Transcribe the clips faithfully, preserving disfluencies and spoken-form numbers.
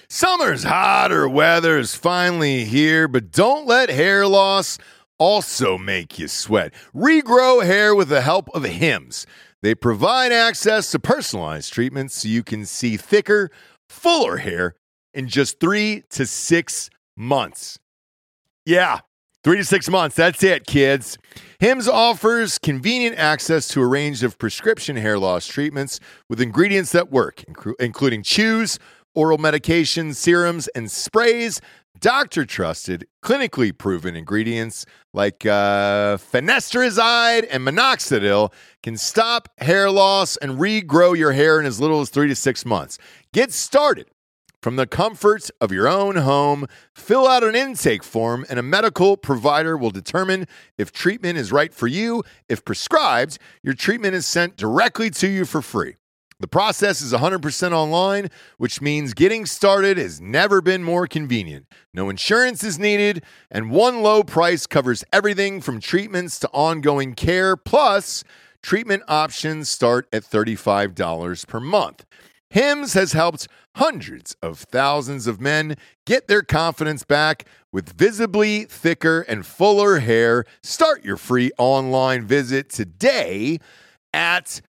Summer's hotter weather is finally here, but don't let hair loss also make you sweat. Regrow hair with the help of Hims. They provide access to personalized treatments so you can see thicker, fuller hair in just three to six months. Yeah, three to six months. That's it, kids. Hims offers convenient access to a range of prescription hair loss treatments with ingredients that work, including chews, oral medications, serums, and sprays. Doctor-trusted, clinically proven ingredients like uh, finasteride and minoxidil can stop hair loss and regrow your hair in as little as three to six months. Get started from the comfort of your own home. Fill out an intake form, and a medical provider will determine if treatment is right for you. If prescribed, your treatment is sent directly to you for free. The process is one hundred percent online, which means getting started has never been more convenient. No insurance is needed, and one low price covers everything from treatments to ongoing care. Plus, treatment options start at thirty-five dollars per month. Hims has helped hundreds of thousands of men get their confidence back with visibly thicker and fuller hair. Start your free online visit today at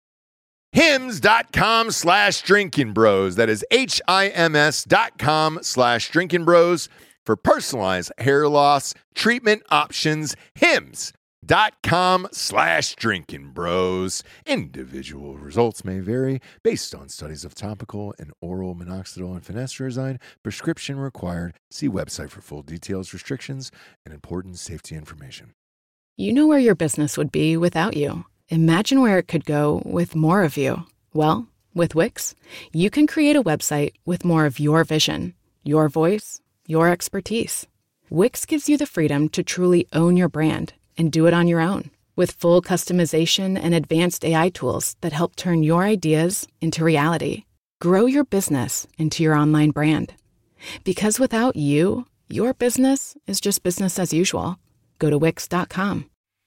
Hims.com slash drinking bros. That is H I M S dot com slash drinking bros for personalized hair loss treatment options. Hims.com slash drinking bros. Individual results may vary based on studies of topical and oral minoxidil and finasteride. Prescription required. See website for full details, restrictions, and important safety information. You know where your business would be without you. Imagine where it could go with more of you. Well, with Wix, you can create a website with more of your vision, your voice, your expertise. Wix gives you the freedom to truly own your brand and do it on your own with full customization and advanced A I tools that help turn your ideas into reality. Grow your business into your online brand. Because without you, your business is just business as usual. Go to Wix dot com.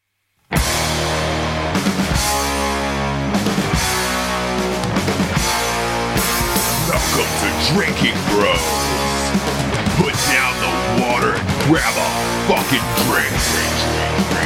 Welcome to Drinking Bros. Put down the water and grab a fucking drink.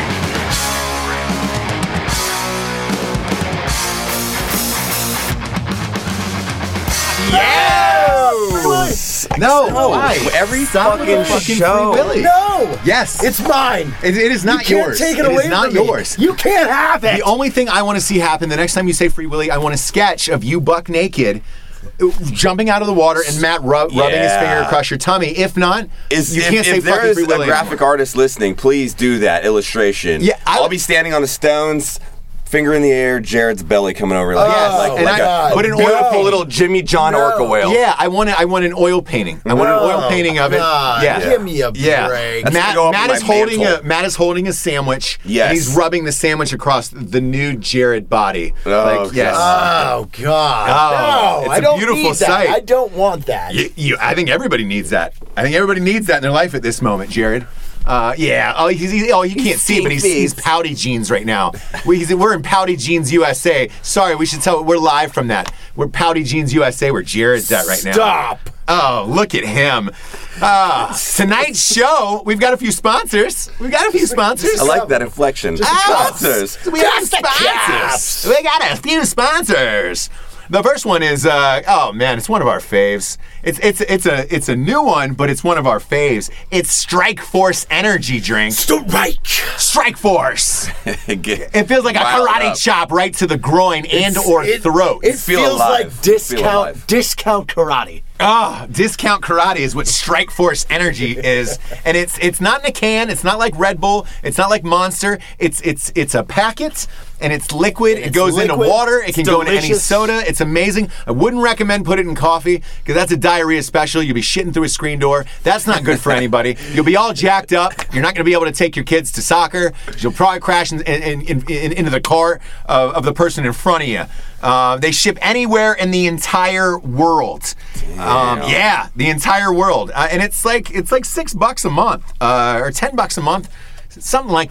Yes! No, No, why? every Stop with fucking the fucking show. Free Willy. No! Yes. It's mine. It, it is not you can't yours. Take it, it away is not from me. yours. You can't have it. The only thing I want to see happen the next time you say Free Willy, I want a sketch of you buck naked, jumping out of the water and Matt rub, Yeah. rubbing his finger across your tummy. If not, Is, you if, can't say if there fucking is Free a Willy graphic anymore. artist listening, please do that illustration. Yeah, I I'll would- be standing on the stones, finger in the air, Jared's belly coming over like, Yes, like, and like I- a put an beautiful oil- little Jimmy John No. orca whale. Yeah, I want a, I want an oil painting. I want an oil No, painting of it. God, yeah, give me a yeah. break. That's Matt, gonna go up Matt in is my holding mantle. a Matt is holding a sandwich. Yes. and he's rubbing the sandwich across the nude Jared body. Oh, like yes. Oh God! Oh, no, it's I a don't beautiful need that. sight. I don't want that. You, you, I think everybody needs that. I think everybody needs that in their life at this moment, Jared. Uh, yeah. Oh, he's, he's, oh, you can't see it, but he's, he's pouty jeans right now. We, he's, we're in Pouty Jeans U S A. Sorry, we should tell. We're live from that. We're Pouty Jeans U S A, where Jared's at right now. Stop. Oh, look at him. Uh, tonight's show, we've got a few sponsors. We've got a few sponsors. I like that inflection. Ah, Sponsors. We got Just the sponsors. caps. We got a few sponsors. The first one is uh, oh man, it's one of our faves. It's it's it's a it's a new one, but it's one of our faves. It's Strike Force energy drink. Strike. Strike Force. Get- It feels like a rile karate up. chop right to the groin and It's- or it- throat. It Feel feels alive. like Feel discount alive. discount karate. Ah, discount karate is what Strike Force energy is, and it's it's not in a can. It's not like Red Bull. It's not like Monster. It's it's it's a packet, and it's liquid. It It's goes into liquid. water. It It's can go into any delicious. soda. It's amazing. I wouldn't recommend put it in coffee because that's a diarrhea special. You'll be shitting through a screen door. That's not good for anybody. You'll be all jacked up. You're not going to be able to take your kids to soccer. You'll probably crash in, in, in, in, into the car of, of the person in front of you. Uh, they ship anywhere in the entire world. Um, yeah, the entire world, uh, and it's like it's like six bucks a month uh, or ten bucks a month, something like that.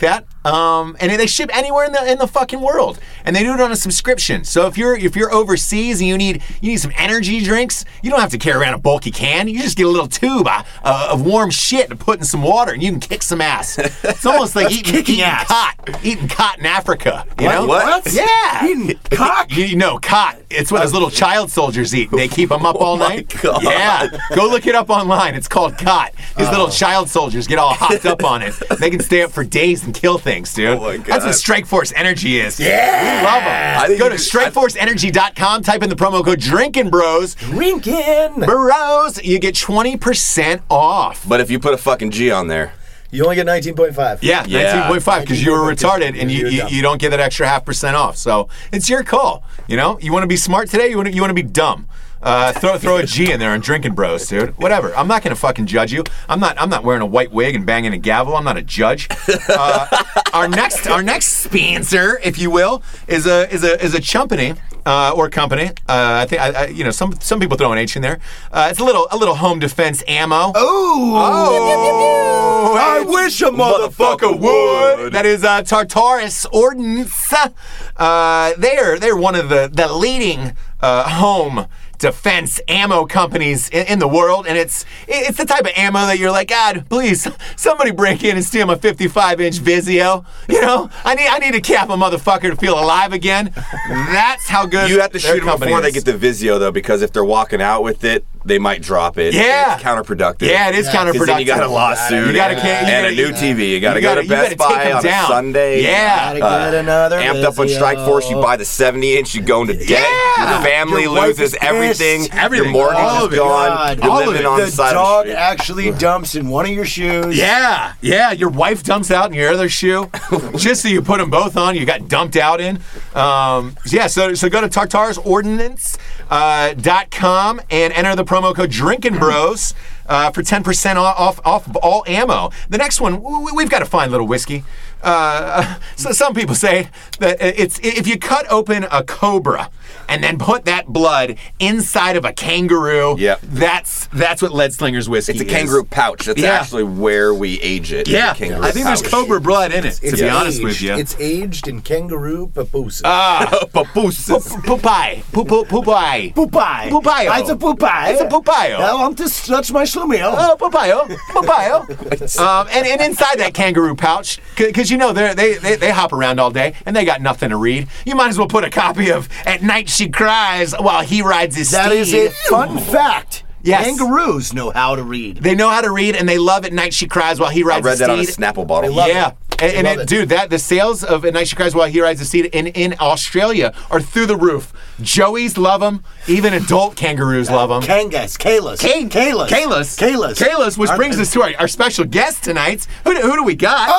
Um, and they ship anywhere in the in the fucking world, and they do it on a subscription. So if you're if you're overseas and you need you need some energy drinks, you don't have to carry around a bulky can. You just get a little tube uh, uh, of warm shit to put in some water, and you can kick some ass. It's almost like eating, kicking eating ass. cot, eating cot in Africa. You What? know What? Yeah, Eating cock? You, you know, cot. It's what those little child soldiers eat. They keep them up all Oh my night. God. Yeah, go look it up online. It's called cot. These little child soldiers get all hopped up on it. They can stay up for days and kill things, dude. Oh my That's what God. Strike Force Energy is. Yeah, we love them. I think Go you to just- strike force energy dot com. Type in the promo code Drinkin' Bros. Drinking. Bros, you get twenty percent off. But if you put a fucking G on there, You only get nineteen point five. Yeah, Yeah. nineteen point five because you were nineteen point five, retarded and you, you're you, dumb. you don't get that extra half percent off. So it's your call. You know, you want to be smart today. You want to you want to be dumb. Uh, throw throw a G in there on Drinking Bros, dude. Whatever. I'm not gonna fucking judge you. I'm not I'm not wearing a white wig and banging a gavel. I'm not a judge. Uh, our next our next sponsor, if you will, is a is a is a chumpany. Uh, or company. Uh, I think I, I, you know some some people throw an H in there. Uh, it's a little a little home defense ammo. Oh, I wish a motherfucker would. That is uh, Tartarus Ordnance. Uh, they're they're one of the the leading uh, home defense ammo companies in, in the world, and it's it's the type of ammo that you're like, God, please, somebody break in and steal my fifty-five inch Vizio. You know, I need I need to cap a motherfucker to feel alive again. That's how good you have to their shoot them company before they is. get the Vizio, though, because if they're walking out with it, they might drop it. Yeah. It's counterproductive. Yeah, it is Yeah. 'Cause counterproductive. Because then you got a lawsuit You gotta and, ca- you and gotta- a new T V. You got to you go gotta- to you gotta Best take Buy 'em on down. a Sunday. Yeah. Gotta get another Amped up on Vizio. Strike Force, you buy the seventy inch, you go into debt. Yeah. Your family Your wife loses is everything. pissed. Everything. Your mortgage All is of it. gone. God. You're All of living it. on the, The side dog of the street. actually dumps in one of your shoes. Yeah, yeah. Your wife dumps out in your other shoe, just so you put them both on. You got dumped out in. Um, yeah. So so go to Tartarus Ordnance uh, dot com and enter the promo code Drinkin' Bros uh, for ten percent off off all ammo. The next one, we, we've got a fine little whiskey. Uh, so some people say that it's if you cut open a cobra and then put that blood inside of a kangaroo. Yep. That's that's what Lead Slinger's whiskey It's a is. kangaroo pouch. That's Yeah. actually where we age it. Yeah, It's a kangaroo I think there's pouch. cobra blood in it. To It's be honest aged. with you. It's aged in kangaroo papoose. Ah, Papooses. Pupai, pupu, pupai. Pupai. Pupayo. It's a pupai. It's a pupayo. I want to stretch my schlumio. Oh, pupayo, pupayo. um, and, and inside that kangaroo pouch, because you know they're- they they they hop around all day and they got nothing to read. You might as well put a copy of "At Night She Cries While He Rides His That Steed." is a fun fact. Yes. Kangaroos know how to read. They know how to read and they love "At Night She Cries While He I Rides read His that on a Steed." Snapple bottle. love Yeah. it. And, and love it, it. dude, that the sales of "At Night She Cries While He Rides the Steed" in, in Australia are through the roof. Joeys love them. Even adult kangaroos love them. Kangas. Kalas. Kay- Kalas. Kalas. Kalas. Kalas, which Aren't- brings us to our, our special guest tonight. Who do, who do we got?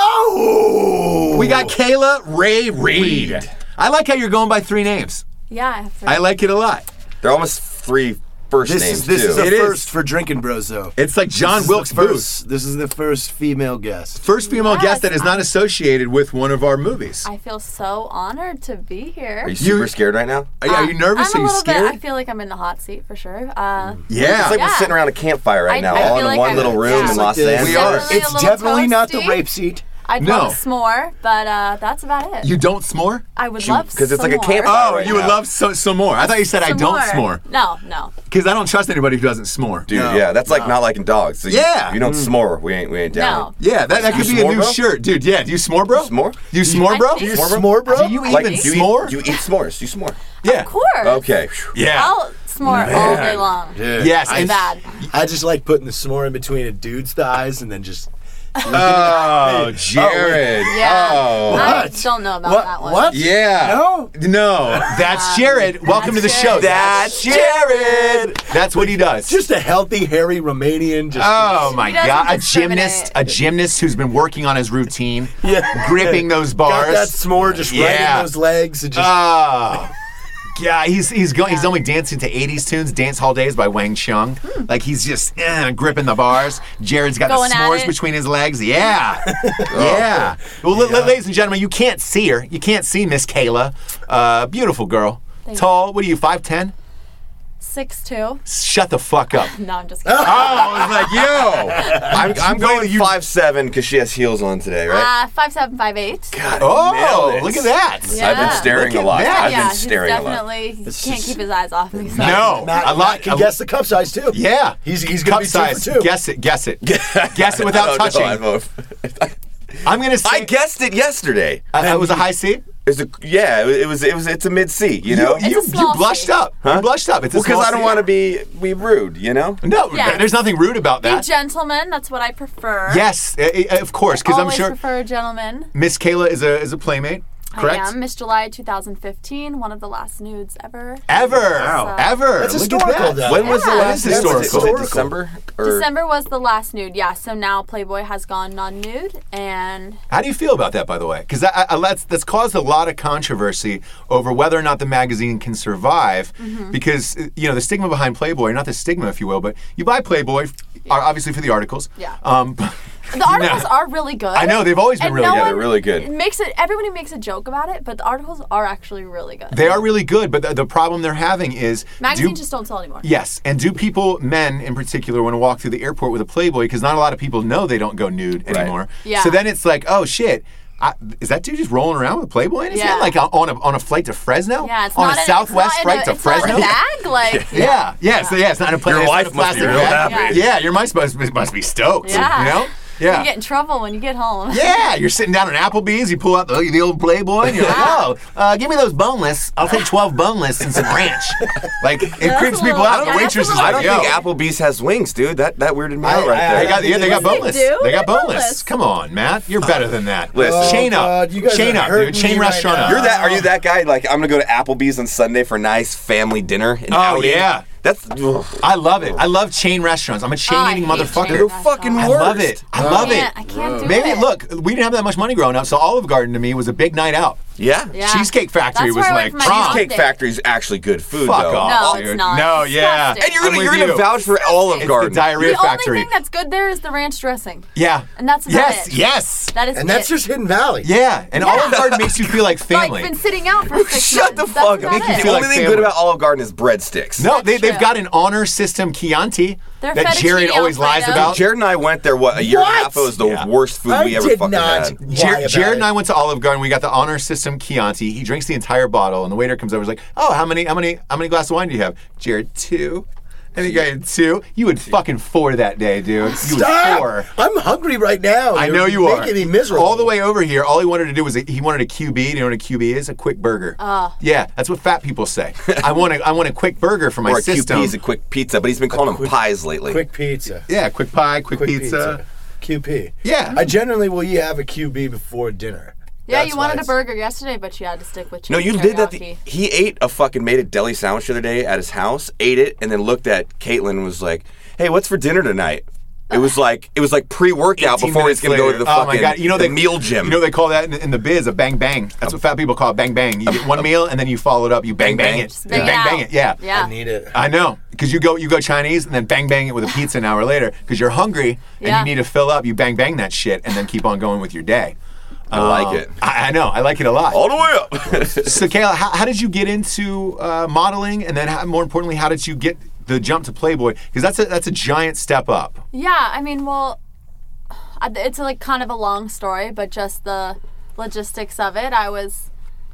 Oh! We got Kayla Ray Reed. I like how you're going by three names. Yeah, I have three. I like it a lot. They're almost three first This names, is this too. is a It is. first for Drinking Bros, though. It's like John This is the Wilkes Booth. first- This is the first female guest. First female Yes, guest that is not I'm- associated with one of our movies. I feel so honored to be here. Are you super You- scared right now? Are, are you nervous? I'm Are a you little scared? bit. I feel like I'm in the hot seat for sure. Uh, yeah. It's like Yeah. we're sitting around a campfire right I- now, I all feel in like one I'm- little room yeah. in Los This- Angeles. We are. Definitely a It's little definitely not the toasty. rape seat. I'd No. love a s'more, but uh, that's about it. you don't s'more? I would You- love 'cause it's like a some campfire. more. Oh, right you would now. love so, some more. I thought you said I Some don't more. s'more. No, no. Because I don't trust anybody who doesn't s'more. Dude, No, yeah, that's like no. not liking dogs. So you- Yeah. You, don't s'more. We ain't, we ain't down. No. Yeah, that, that You could be a s'more, new bro? shirt. Dude, yeah. Do you s'more, bro? S'more? Do you s'more, bro? I think- S'more, bro? Do you Like, even you s'more? eat, you eat s'mores. You s'more. yeah. Of course. Okay. Yeah. I'll s'more all day long. Dude, Yes, I, and- Bad. I just like putting the s'more in between a dude's thighs and then just. Oh, Jared. Yeah. Oh. I What? don't know about What? that one. What? Yeah. No? No. That's Jared. Welcome to the That's show. Jared. That's Jared. That's what he does. Just a healthy, hairy Romanian. Just. Oh my He doesn't God! A discriminate. gymnast, a gymnast who's been working on his routine, Yeah. gripping those Got bars. that s'more just right Yeah. in those legs and just. Oh. Yeah, he's he's going he's only dancing to eighties tunes, Dance Hall Days by Wang Chung. Like he's just eh, gripping the bars. Jared's got Going the at s'mores it. between his legs. Yeah. yeah. Well, li- li- ladies and gentlemen, you can't see her. You can't see Miss Kayla. Uh, beautiful girl. Thank Tall, what are you, five ten? six two. Shut the fuck up. No, I'm just kidding. Oh, I was like, yo. I'm, I'm Wait, going you- five seven because she has heels on today, right? Uh, five seven, five eight. God, Oh, nailed it. look at that. Yeah. I've been staring Look a lot. at that. I've yeah, been he's staring a lot. definitely he It's can't just- keep his eyes off me. So. No, Matt, a lot. Matt can a- guess the cup size too. Yeah. He's he's gonna Cup be two size. for two. Guess it. Guess it. Guess it without No, no, touching. I vote- I'm gonna say I guessed it yesterday. uh, it was a high C. It's a, yeah, it was. It was. It's a mid C. You know. you, It's a small you blushed C. up. You blushed up. It's a Well, because small I don't C. want to be be rude. You know. No, Yeah. there's nothing rude about Be that. gentleman. That's what I prefer. Yes, uh, uh, of course, because I'm Always sure prefer a gentleman. Miss Kayla is a is a playmate. Correct. I am. Miss July twenty fifteen, one of the last nudes ever. Ever, Wow. ever. That's Look historical, at that. though. When was the Yeah. last? That is Was it- historical. Was it December? Or- December was the last nude, yeah. So now Playboy has gone non-nude, and How do you feel about that, by the way? Because that, uh, that's, that's caused a lot of controversy over whether or not the magazine can survive. Mm-hmm. Because, uh, you know, the stigma behind Playboy, not the stigma, if you will, but you buy Playboy, f- are obviously for the articles. Yeah. Um, the articles No. are really good. I know, they've always been And really no good. Yeah, one they're really good. It makes it. Everybody makes a joke about it, but the articles are actually really good. They are really good, but the, the problem they're having is... Magazines do- just don't sell anymore. Yes, and do people, men in particular, want to walk through the airport with a Playboy? Because not a lot of people know they don't go nude Right. anymore. Yeah. So then it's like, oh shit, I, is that dude just rolling around with a Playboy in his Yeah. hand, like on on a on a flight to Fresno? Yeah, it's on not a in- Southwest it's not in flight a, to it's not Fresno. in a bag, like Yeah, yeah, so yeah, it's not in a pla- Your it's not wife in a must be plastic real bag. happy. Yeah, your wife must must be stoked. Yeah. You know? You Yeah. get in trouble when you get home. Yeah, you're sitting down at Applebee's, you pull out the, the old Playboy, and you're like, oh, uh, give me those boneless. I'll take twelve boneless and some ranch. Like, it That's creeps a people little- out. yeah, The that's a waitress is little- I like, don't yo. think Applebee's has wings, dude. That that weirded me I- out right I- there. They got, yeah, they got Yes, they boneless. do. They got They're boneless. boneless. Come on, Matt. You're better than that. Listen. Chain up. God, you guys Chain are up, hurting dude. Chain me right restaurant now. up. You're that? Are you that guy? Like, I'm gonna go to Applebee's on Sunday for a nice family dinner. And Oh, outing? yeah. That's ugh. I love it. I love chain restaurants. I'm a chain Oh, I eating hate motherfucker. chain They're fucking I worst. love it. I Oh. love I it. can't, I can't do Maybe it. look, we didn't have that much money growing up, so Olive Garden to me was a big night out. Yeah. Yeah. Cheesecake Factory That's was where I like went for my prom. Cheesecake Day. Factory's actually good food, Fuck though. off, No, it's dude. not. No, It's yeah. disgusting. And you're I'm gonna with you're gonna you. vouch for Olive It's the Garden. diarrhea The only factory. thing that's good there is the ranch dressing. Yeah. And that's about yes, it. yes. That is And that's it. just Hidden Valley. Yeah, and Yeah. Olive Garden makes you feel like family. Like been sitting out for six Shut the months. That's fuck about up. Make you it. feel The like only thing family. good about Olive Garden is breadsticks. no, That's they, they've true. got an honor system Chianti Their that Jared fettuccine always lies Alfredo. about. Jared and I went there, what, a year and a What? half ago? It was the Yeah. worst food I we ever did fucking not. had. lie Jared, about Jared it. and I went to Olive Garden. We got the honor system Chianti. He drinks the entire bottle, and the waiter comes over. and is like, "Oh, how many, how many, how many glasses of wine do you have?" Jared, two. And the guy had two. You would fucking four that day, dude. You would Stop! four. I'm hungry right now. I You're know you are. making me miserable. All the way over here, all he wanted to do was he wanted a Q B. Do you know what a Q B is? A quick burger. Oh. Yeah, that's what fat people say. I want a, I want a quick burger for my Or a Q system. P is a quick pizza, but he's been calling them pies lately. Quick pizza. Yeah, quick pie, quick, Quick pizza. Q P. Yeah. I generally will have a Q B before dinner. Yeah, That's you why wanted a it's- burger yesterday, but you had to stick with No, chicken you did that. teriyaki. The, he ate a fucking made a deli sandwich the other day at his house, ate it, and then looked at Caitlin and was like, "Hey, what's for dinner tonight?" It was like it was like pre-workout eighteen before he's minutes gonna go later. to the oh fucking my God. You know the they, meal gym. You know they call that in, in the biz a bang bang. That's what fat people call it, bang bang. You get one meal and then you follow it up. You bang bang, bang. it. Just You bang it bang out. bang it. Yeah. Yeah. I need it. I know, because you go you go Chinese and then bang bang it with a pizza an hour later because you're hungry and Yeah. you need to fill up. You bang bang that shit and then keep on going with your day. I like it I, I know, I like it a lot. all the way up. So, Kayla, how, how did you get into uh, modeling, and then how, more importantly, how did you get the jump to Playboy? Because that's a that's a giant step up. Yeah, I mean, well, I- it's like kind of a long story, but just the logistics of it. I was,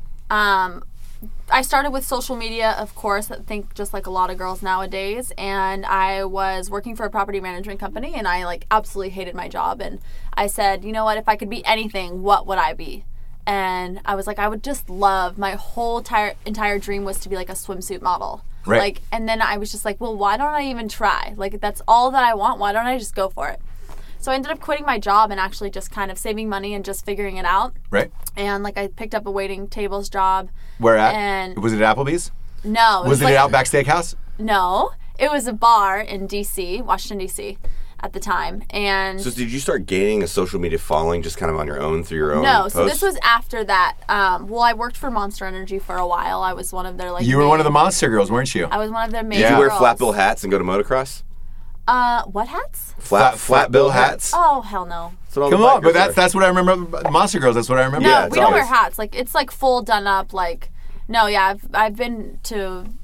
um, I started with social media, of course, I think just like a lot of girls nowadays, and I was working for a property management company, and I like absolutely hated my job, and I said, you know what, if I could be anything, what would I be? And I was like, I would just love, my whole entire entire dream was to be like a swimsuit model. Right. Like, and then I was just like, well, why don't I even try? Like, that's all that I want. Why don't I just go for it? So I ended up quitting my job and actually just kind of saving money and just figuring it out. Right? And like I picked up a waiting tables job. Where at? And was it at Applebee's? no, it Was it like, at Outback Steakhouse? No, it was a bar in D C, Washington D C, at the time. And So did you start gaining a social media following just kind of on your own through your own? no, so posts? this was after that. Um, well, I worked for Monster Energy for a while. I was one of their like. You were one of the main- Monster Girls, weren't you? I was one of their main. Did you wear girls. flat bill hats and go to motocross? Uh, what hats? Flat flat bill hats. Oh hell no. That's what all the Come on, bikers but that's wear. that's what I remember. about Monster Girls. That's what I remember. No, Yeah, we don't wear always- hats. Like it's like full done up. Like no, yeah, I've I've been to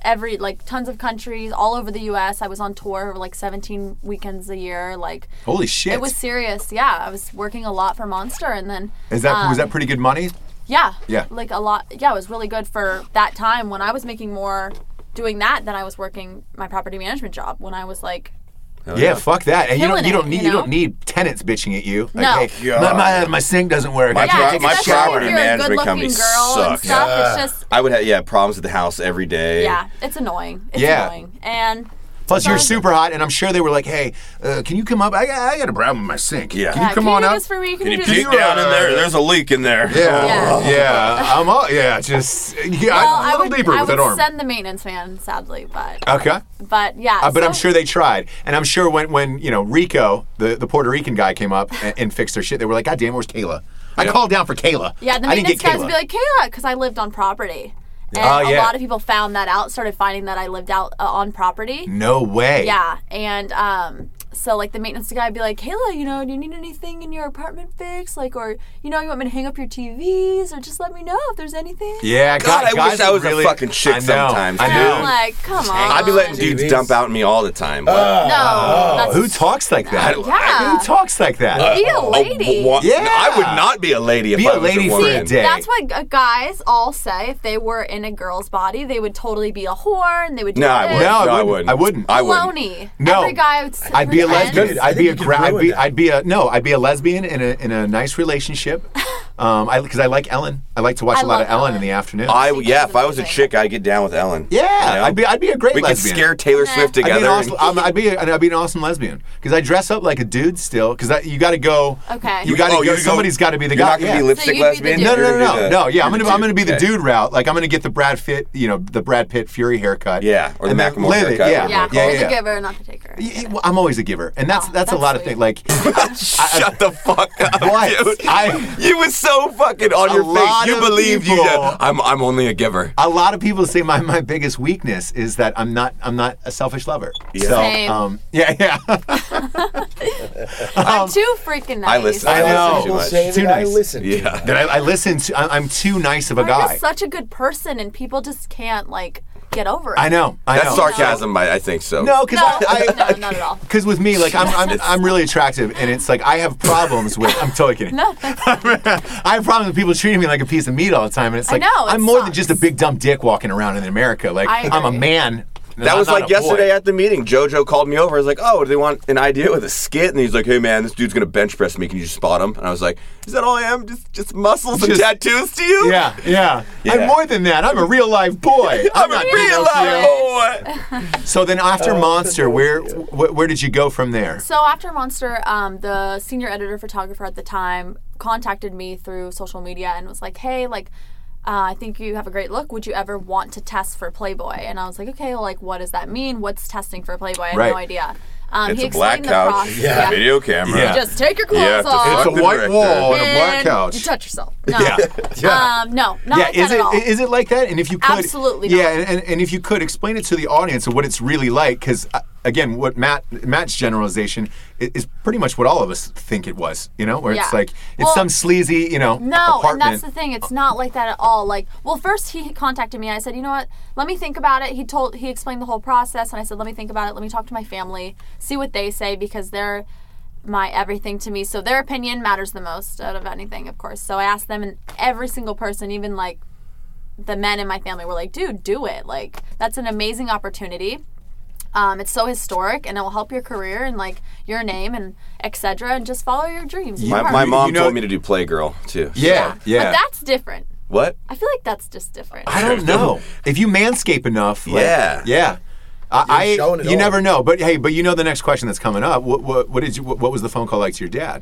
every like tons of countries all over the U S. I was on tour like seventeen weekends a year. Like Holy shit. it was serious. Yeah, I was working a lot for Monster, and then Is that um, was that pretty good money? Yeah. Yeah. Like a lot. Yeah, it was really good for that time when I was making more doing that than I was working my property management job when I was like. Oh, yeah, fuck that. And you don't Killing you don't it, need you you, know? don't need tenants bitching at you. Like, No. hey, my, my, my sink doesn't work. My I pro- Yeah, can't take my a especially shower. property if you're a management good-looking company girl and sucks. stuff. Yeah. It's just I would have yeah problems at the house every day. yeah, it's annoying. It's Yeah. annoying. And Plus, you're so- super hot, and I'm sure they were like, "Hey, uh, can you come up? I got, I got a problem with my sink. Yeah. Can Yeah, you come can on you do up? this for me? Can, Can you do peek this? down in there? There's a leak in there. Yeah, Yeah. yeah. I'm all yeah. Just yeah, Well, I'm a I little would, deeper I with would that arm. send the maintenance man, sadly, but Okay. but yeah. Uh, but I'm so- sure they tried, and I'm sure when when you know Rico, the, the Puerto Rican guy, came up and, and fixed their shit, they were like, "God damn, where's Kayla?" I called down for Kayla. Yeah, the I didn't maintenance get guys Kayla. would be like, Kayla, because I lived on property. And Oh, yeah. a lot of people found that out, started finding that I lived out uh, on property. "No way." Yeah, and um, so like the maintenance guy would be like, Kayla, you know, do you need anything in your apartment fixed? Like, or, you know, you want me to hang up your T Vs? Or just let me know if there's anything? Yeah, God, guys, I guys wish I are was a really, fucking chick I know, sometimes, I And know. I'm like, come on. I'd be letting dudes T Vs. dump out on me all the time. No, that's Who talks like that? Yeah. Who talks like that? Be a lady. Oh, what? Yeah. I would not be a lady if Be I a was lady a for a woman. day. That's what g- guys all say. If they were in a girl's body, they would totally be a whore and they would do No, I this. wouldn't. No, I No, I wouldn't. wouldn't. I wouldn't. I wouldn't. Baloney. No. Every guy would s- I'd be a pretend. lesbian. I I'd be a think you gra- could I'd ruin be that. I'd be a no. I'd be a lesbian in a in a nice relationship. Um, I because I like Ellen. I like to watch I a lot of love Ellen, Ellen. in the afternoon. I think yeah, she's if I was a amazing. chick, I'd get down with Ellen. yeah, You know? I'd be I'd be a great We could lesbian. scare Taylor Nah. Swift I'd be an together. awesome, I'm- I'd be a, I'd be an awesome lesbian because I dress up like a dude still because you got to go. Okay. You got to Oh, go. you go- Somebody's got to be the You're guy. not gonna yeah. be lipstick So you'd be the lesbian. dude. No, no, You're no, gonna no, do no. the- Yeah, I'm you're gonna I'm gonna be the Okay. dude route. Like I'm gonna get the Brad Pitt, you know, the Brad Pitt Fury haircut. Yeah, or the and then Macklemore live it. haircut, Yeah, whatever Yeah, you yeah, you're yeah. the giver, not the taker. Yeah, well, I'm always a giver, and that's Oh, that's, a that's lot of sweet. things. Like, Shut the fuck up, What? dude. I- you was so fucking on A your lot face. You of believe you. people- Yeah, I'm I'm only a giver. a lot of people say my, my biggest weakness is that I'm not I'm not a selfish lover. Yeah. So, Same. um, yeah, yeah. I'm too freaking nice. I listen. I I know. listen too People much. say Too that I nice. listen. Yeah. that I, I listen to. I, I'm too nice of a I'm guy. just such a good person, and people just can't like get over it. I know. I That's know. sarcasm, I, I think so. No, because No, I, I, no, not at all. Because with me, like I'm, I'm, I'm really attractive, and it's like I have problems with. I'm totally kidding. No, that's I have problems with people treating me like a piece of meat all the time, and it's I like know, it I'm more than sucks. just a big dumb dick walking around in America. Like I I'm a agree. man. That I'm was not like a yesterday boy. at the meeting. JoJo called me over. I was like, "Oh, do they want an idea with a skit?" And he's like, "Hey, man, this dude's gonna bench press me. Can you just spot him?" And I was like, "Is that all I am? Just, just muscles and Just- tattoos to you?" Yeah, yeah, Yeah. I'm more than that. I'm a real life boy. I'm, not a real Pinocchio. life boy. So then, after Monster, where wh- where did you go from there? So after Monster, um, the senior editor photographer at the time contacted me through social media and was like, "Hey, like, uh, I think you have a great look. Would you ever want to test for Playboy?" And I was like, "Okay, well, like, what does that mean? What's testing for Playboy?" I had Right. no idea. Um, It's he a black explained the couch, process. Yeah. video camera. Yeah. Just take your clothes You have to off. fuck It's a the white director. wall and a black and couch. You touch yourself. No. Yeah. Um, no, not Yeah, like is that it at all. is it like that? And if you could, Absolutely yeah, not. and, and, and if you could explain it to the audience of what it's really like, because uh, again, what Matt Matt's generalization is, is pretty much what all of us think it was. You know, where Yeah. it's like it's Well, some sleazy, you know, No, apartment. and that's the thing. It's not like that at all. Like, well, first he contacted me. I said, you know what? Let me think about it. He told, he explained the whole process, and I said, let me think about it. Let me talk to my family, see what they say, because they're my everything to me. So their opinion matters the most out of anything, of course. So I asked them, and every single person, even like the men in my family, were like, dude, do it. Like, that's an amazing opportunity. Um, it's so historic, and it will help your career and like your name and et cetera. And just follow your dreams. and My, your my heart. mom You know- told me to do Playgirl too. yeah, yeah. But that's different. What? I feel like that's just different. I don't know. If you manscape enough, like, Yeah. yeah. I, I showing it you all. never know, but hey, but you know the next question that's coming up. What what, what did you? What, what was the phone call like to your dad?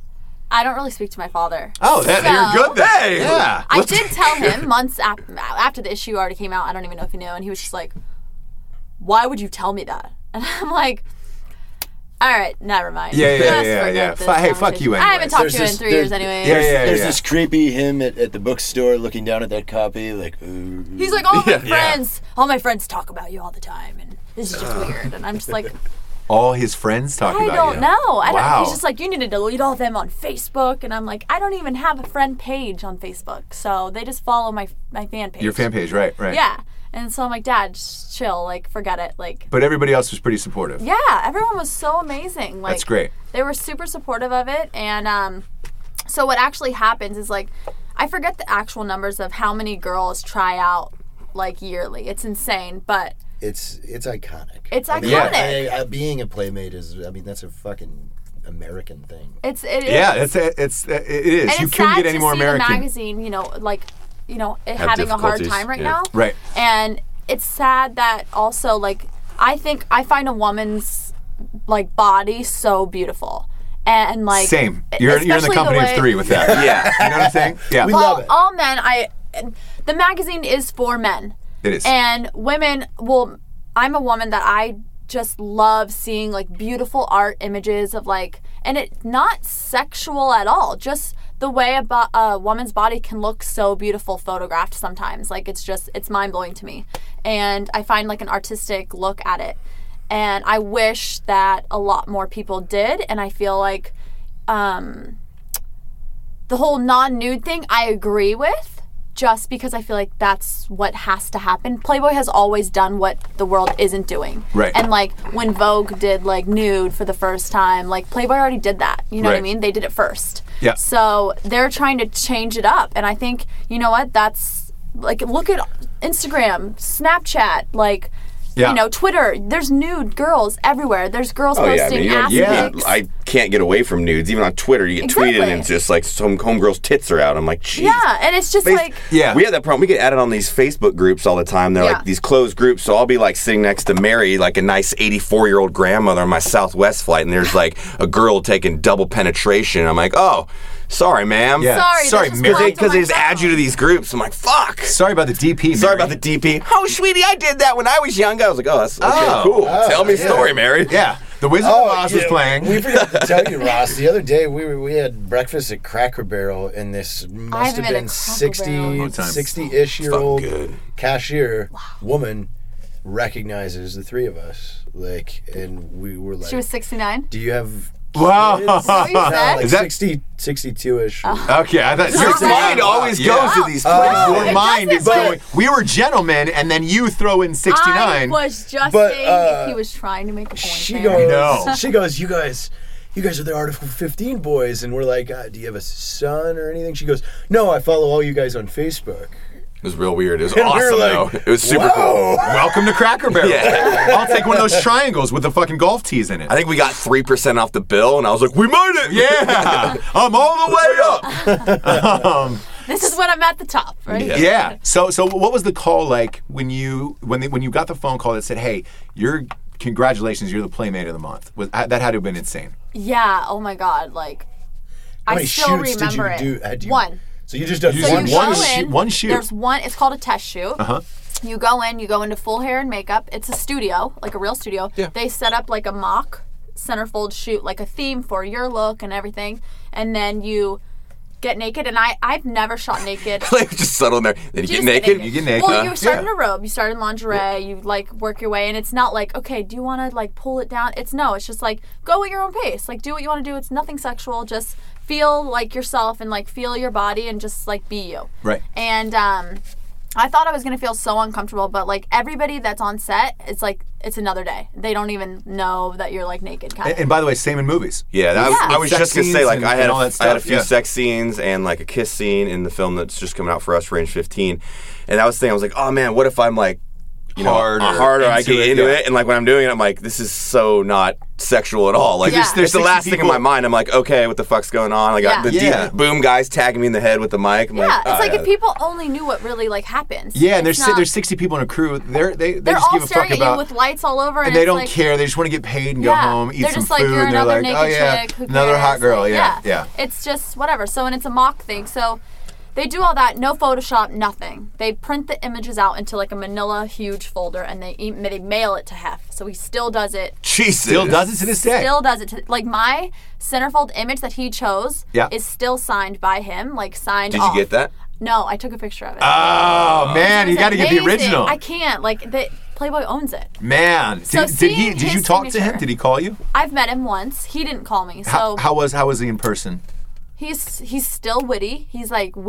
I don't really speak to my father. Oh, that, So- you're good. Then. Hey! Yeah. I did tell him months ap- after the issue already came out. I don't even know if he knew, and he was just like, "Why would you tell me that?" And I'm like, "All right, never mind." Yeah, yeah, Let's yeah, forget yeah. this Fu- hey, fuck conversation. you I haven't anyways. talked There's to you in this- three there- years anyway. Yeah, yeah, There's yeah. this creepy him at, at the bookstore looking down at that copy, like, ooh. He's like, "All my Yeah. friends, all my friends talk about you all the time, and this is just weird." And I'm just like, All his friends talk I about don't you. know. I Wow. don't. He's just like, you need to delete all of them on Facebook, and I'm like, I don't even have a friend page on Facebook, so they just follow my my fan page. Your fan page, right? Right. Yeah, And so I'm like, Dad, just chill, like forget it, like. But everybody else was pretty supportive. Yeah, everyone was so amazing. Like, That's great. They were super supportive of it, and um, so what actually happens is like, I forget the actual numbers of how many girls try out like yearly. It's insane, but It's it's iconic. It's I mean, iconic. I- I- being a playmate is, I mean, that's a fucking American thing. it's it is. Yeah, it's it's it is. And You it's couldn't sad get any to more see American. the magazine, you know, like, you know, it Have having a hard difficulties, time right yeah. now. Right. And it's sad that also, like, I think I find a woman's like body so beautiful. And like Same. You're, you're in the especially company way- of three with that. Yeah. You know what I'm saying? Yeah. We Well, love it. all men. I the magazine is for men. It is. And women. Well, I'm a woman that I just love seeing like beautiful art images of like, and it's not sexual at all. Just the way a, bo- a woman's body can look so beautiful photographed sometimes. Like it's just it's mind blowing to me, and I find like an artistic look at it. And I wish that a lot more people did. And I feel like um, the whole non-nude thing, I agree with, just because I feel like that's what has to happen. Playboy has always done what the world isn't doing. Right. And like when Vogue did like nude for the first time, like Playboy already did that. You know what I Right. mean? They did it first. Yeah. So they're trying to change it up. And I think, you know what, that's like, look at Instagram, Snapchat, like, Yeah. you know, Twitter. There's nude girls everywhere. There's girls Oh yeah, I posting mean, you ass yeah. pics. I can't get away from nudes. Even on Twitter, you get Exactly. tweeted and it's just like some homegirl's tits are out. I'm like, jeez. Yeah, and it's just Face- like, Yeah. We have that problem. We get added on these Facebook groups all the time. They're Yeah. like these closed groups. So I'll be like sitting next to Mary, like a nice eighty-four year old grandmother on my Southwest flight, and there's like a girl taking double penetration. I'm like, oh, sorry, ma'am. Yeah. sorry, Sorry, this just Mary. Because they, popped on 'cause they my just add you to phone. these groups. I'm like, fuck. Sorry about the D P. Sorry Mary. about the D P. Oh, sweetie, I did that when I was young. I was like, oh, that's okay, Oh. cool. Tell me a yeah. story, Mary. Yeah. The Wizard Oh, of Oz was yeah, playing. We forgot to tell you, Ross. The other day we were, we had breakfast at Cracker Barrel, and this must haven't have been been to Cracker sixty, Barrel. Long time. sixty-ish year old good. cashier woman recognizes the three of us, like, and we were like, She was sixty-nine. "Do you have?" Wow. kids?" What you No, said? like Is that- sixty, sixty-two-ish. Okay, I thought Your Okay. mind always Yeah. goes to these Oh. places. Your It mind is doesn't, going. We were gentlemen, and then you throw in I sixty-nine. was just But, saying uh, if he was trying to make a point. She there. goes, No. she goes, you guys, you guys are the Article fifteen boys, and we're like, uh, do you have a son or anything? She goes, no, I follow all you guys on Facebook. It was real weird. It was And we were awesome, like, though. It was super Whoa. cool. Welcome to Cracker Barrel. Yeah. I'll take one of those triangles with the fucking golf tees in it. I think we got three percent off the bill, and I was like, we made it! Yeah, I'm all the way up. um, This is when I'm at the top, right? Yeah. yeah. So, so what was the call like when you when they, when you got the phone call that said, "Hey, you're congratulations, you're the Playmate of the month"? Was that had to have been insane? Yeah. Oh my God. Like, How I many still shoots did remember you it. do? Had you- One. So you just done You So just one you one go shoot? shoot- in. one shoot. There's one. It's called a test shoot. Uh huh. You go in. You go into full hair and makeup. It's a studio, like a real studio. Yeah. They set up like a mock centerfold shoot, like a theme for your look and everything, and then you get naked. And I, I've never shot naked. Like, just settle in there. Then you Just get naked. You get naked. Well, you start Yeah. in a robe. You start in lingerie. You like work your way, and it's not like, okay, do you want to like pull it down? It's no. It's just like go at your own pace. Like do what you want to do. It's nothing sexual. Just feel like yourself and like feel your body and just like be you. Right. And um, I thought I was gonna feel so uncomfortable, but like everybody that's on set, it's like it's another day. They don't even know that you're like naked, kind And, of. and by the way, same in movies. Yeah, that, Yeah. I was Sex just gonna say, scenes like, and- I had and a, all that I had a stuff, few yeah. sex scenes and like a kiss scene in the film that's just coming out for us, Range fifteen, and I was thinking, I was like, oh man, what if I'm like, you know, Harder uh, harder, I into get it, into yeah. it, and like when I'm doing it, I'm like, this is so not sexual at all. Like, Yeah. there's, there's the sixty last thing in people- my mind. I'm like, okay, what the fuck's going on? I got Yeah. the Yeah. deep boom guys tagging me in the head with the mic. I'm Yeah, like, it's oh, like yeah. if people only knew what really like happens. Yeah, and It's there's si- not- there's sixty people in a crew. They're they they they're just all give a fuck staring at about. you with lights all over, and, and they it's don't like, care. They just want to get paid and go Yeah. home, eat they're some just like, food, you're and they're another like, naked "Oh yeah, chick. Who another cares?" hot girl." Like, Yeah, yeah. It's just whatever. So and it's a mock thing. So they do all that, no Photoshop, nothing. They print the images out into like a Manila huge folder, and they e- they mail it to Hef. So he still does it. Jesus. Still does it to this day. Still does it. To, like my centerfold image that he chose Yeah. is still signed by him. Like signed. Did off. you get that? No, I took a picture of it. Oh man, you It's got to get the amazing. original. I can't. Like the Playboy owns it. Man, So did, did he? seeing Did you his talk to him? signature- Did he call you? I've met him once. He didn't call me. So How, how was how was he in person? he's he's still witty. He's like with it.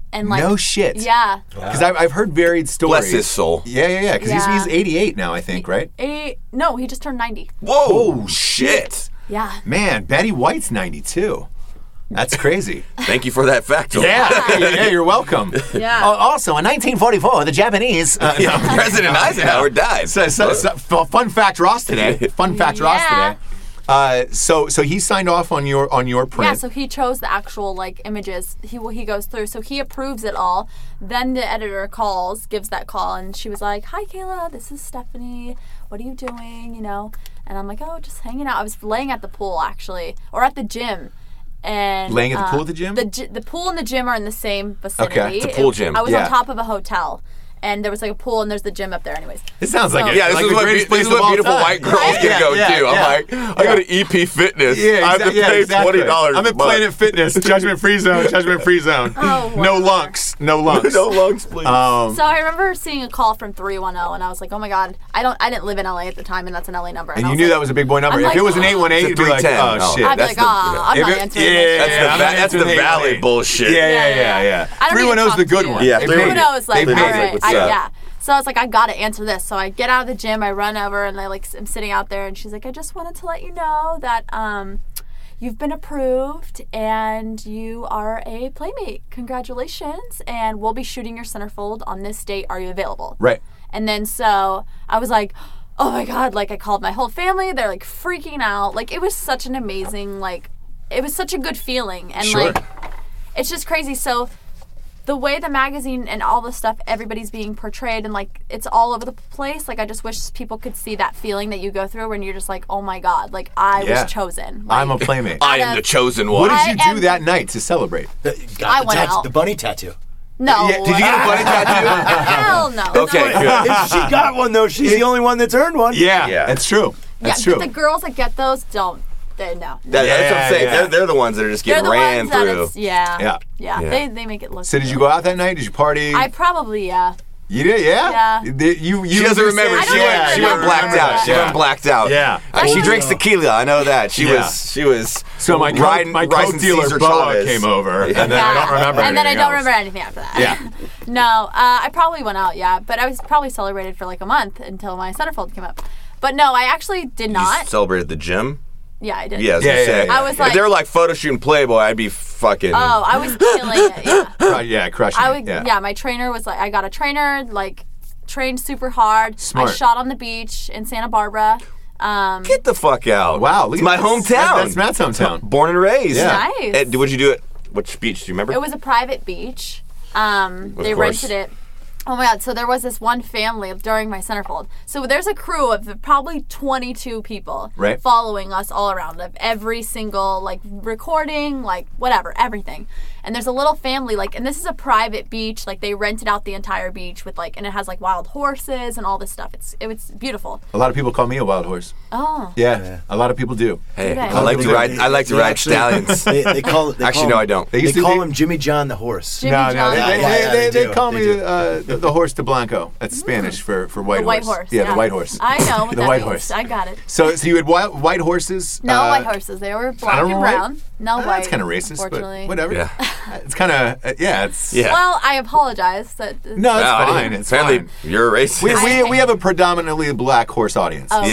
And like No shit. Yeah. Because I've, I've heard varied stories. Bless his soul. Yeah, yeah, yeah. Because Yeah. he's, he's eighty-eight now, I think, right? A, no, he just turned ninety. Whoa, Oh, shit. Yeah. Man, Betty White's ninety-two. That's crazy. Thank you for that factoid. yeah, yeah, you're welcome. Yeah. Uh, also, in nineteen forty-four, the Japanese. Uh, Yeah, President Eisenhower died. So, so, so, f- fun fact, Ross today. Fun fact, Ross Yeah. today. Uh, so, so he signed off on your on your print. Yeah, so he chose the actual like images. He he goes through, so he approves it all. Then the editor calls, gives that call, and she was like, "Hi, Kayla, this is Stephanie. What are you doing? You know?" And I'm like, "Oh, just hanging out." I was laying at the pool actually, or at the gym. And Laying at the uh, pool at the gym? The gy- the pool and the gym are in the same vicinity. Okay. It's a pool It- gym. I was Yeah. on top of a hotel, and there was like a pool, and there's the gym up there. Anyways, It sounds like So- it. Yeah, this like is the what, be- greatest this place is of what all beautiful time. white girls Right? can go Yeah, do. yeah. I'm like, I go to E P Fitness. Yeah, I have to exactly. pay yeah, exactly. twenty dollars. I'm at Planet Fitness, judgment free zone, judgment free zone. Oh, No whatever. lunks, no lunks. No lungs, please. Um, So I remember seeing a call from three one zero, and I was like, "Oh my god, I don't, I didn't live in L A at the time, and that's an L A number." and I you was knew like- that was a big boy number. I'm If like, it was an eight one eight, It's a you'd be like, three ten. oh Oh. shit. I'd be That's like, the- "Ah, I'm If not it- answering yeah, this." that's the, yeah, va- I'm that's the into an valley eight. bullshit. Yeah, yeah, Yeah, yeah, yeah. yeah. I don't three even one oh's talk the to good you. one. Yeah, They've three made one Who it. knows? Like, They've all made it. right, What's I, up? yeah. So I was like, I gotta answer this. So I get out of the gym, I run over, and I like, I'm sitting out there, and she's like, I just wanted to let you know that um, you've been approved, and you are a Playmate. Congratulations, and we'll be shooting your centerfold on this date. Are you available? Right. And then so I was like, oh my god! Like I called my whole family. They're like freaking out. Like it was such an amazing, like it was such a good feeling, and Sure. like it's just crazy. So the way the magazine and all the stuff, everybody's being portrayed, and like it's all over the place. Like I just wish people could see that feeling that you go through when you're just like, oh my god, like I Yeah. was chosen. Like, I'm a Playmate. I out am of- the chosen What one. did I you do am- that night to celebrate? The, got I the, went tat- out. the bunny tattoo. No. Yeah, did you get a bunny tattoo? Hell no. Okay, No. good. If she got one though, she's the only one that's earned one. Yeah, Yeah. that's true. Yeah, That's true. but the girls that get those don't. They no. That- that's what Yeah, I'm saying. yeah. They're, they're the ones that are just They're getting the ran ones that through. it's yeah. Yeah. Yeah. Yeah. They they make it look. So did you good. go out that night? Did you party? I probably yeah. You did, yeah. Yeah. You, did- you, you She doesn't you remember. said- I don't She even went. She went remember blacked that. out. She Yeah. went blacked out. Yeah. Uh, she Oh. drinks tequila. I know that. She Yeah. was. She was. So my coke, riding, my rising coke dealer Cesar Boa Chavez. came over, Yeah. and then I don't remember. And then I anything don't else. remember anything after that. Yeah. No, uh, I probably went out, yeah, but I was probably celebrated for like a month until my centerfold came up. But no, I actually did You not. celebrated the gym. Yeah, I did. Yeah, I was Yeah, gonna yeah, say. yeah. I was if like- they were like photo shooting Playboy, I'd be fucking. Oh, I was killing it. Yeah. Cru- yeah, crushing. I it, would. yeah. Yeah. my trainer was like, I got a trainer, like, trained super hard. Smart. I shot on the beach in Santa Barbara. Um, Get the fuck out! Wow, look it's at my this. hometown. That- that's Matt's hometown. Born and raised. Yeah. Nice. And would you do it? Which beach? Do you remember? It was a private beach. Um, Of they course. rented it. Oh my god! So there was this one family during my centerfold. So there's a crew of probably twenty-two people Right. following us all around of every single like recording, like whatever, everything. And there's a little family like, and this is a private beach. Like they rented out the entire beach with like, and it has like wild horses and all this stuff. It's it was beautiful. A lot of people call me a wild horse. Oh. Yeah, a lot of people do. Hey, Okay. I like to They- ride. I like to they ride actually- stallions. They, they call it. They Actually, call no, him- I don't. They They used to call be- him Jimmy John the horse. Jimmy No, no, John. they, Yeah, they, yeah, they, yeah, they, they they do. call They me do. uh, the, the horse de blanco. That's Spanish for, for white The white horse. horse. Yeah, the white horse. I know what the that white means. horse. I got it. So, so you had white, white horses? No uh, white horses. They were black don't and know, right? brown. No uh, white. That's kind of racist, unfortunately. but whatever. Yeah. It's kind of uh, yeah. It's Yeah. Well, I apologize. That, no, it's No, I fine. didn't- It's apparently fine. you're a racist. We, I- we, we have a predominantly black horse audience. Oh.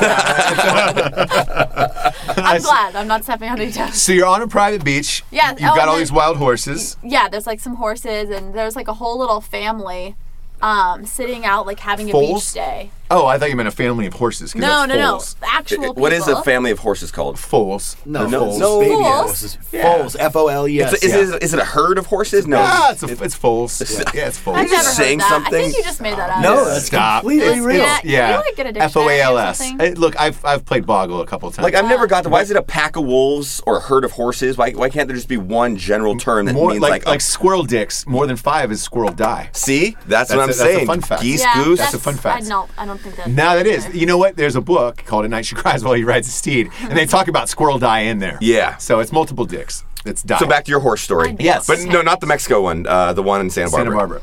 yeah. I'm glad. I'm not stepping on any toes. So you're on a private beach. Yeah, You've oh, got and all then- these wild horses. Yeah, there's like some horses, and there's like a whole little family um, sitting out, like having a Foals? beach day. Oh, I thought you meant a family of horses. 'cause No, that's no, no. foals. Actual What is people. a family of horses called? Foals. No, They're no, foals. no. baby Foals? horses. Foals. F O L E S. Is, it- is, it, is it a herd of horses? No. Ah, it's, a, it's foals. Yeah, it's foals. I've never heard saying that. I something? think you just made that up. No, that's Stop. completely It's- real. yeah. Yeah. You, like, get a F O A dictionary L or S. something? Hey, Look, I've I've played Boggle a couple times. Like I've never got the. Why is it a pack of wolves or a herd of horses? Why why can't there just be one general term that more means like like, like, a- squirrel dicks. More than five is squirrel die. see? That's, That's what a- I'm that's a saying. fun fact. Geese, Yeah, goose. That's a fun fact. I don't. I don't think that. Now that is. You know what? There's a book called A Night She Cries While He Rides a Steed, and they talk about squirrel die in there. Yeah. So it's multiple dicks. It's die. So back to your horse story. Yes. But no, not the Mexico one. Uh, the one in Santa Barbara. Santa Barbara.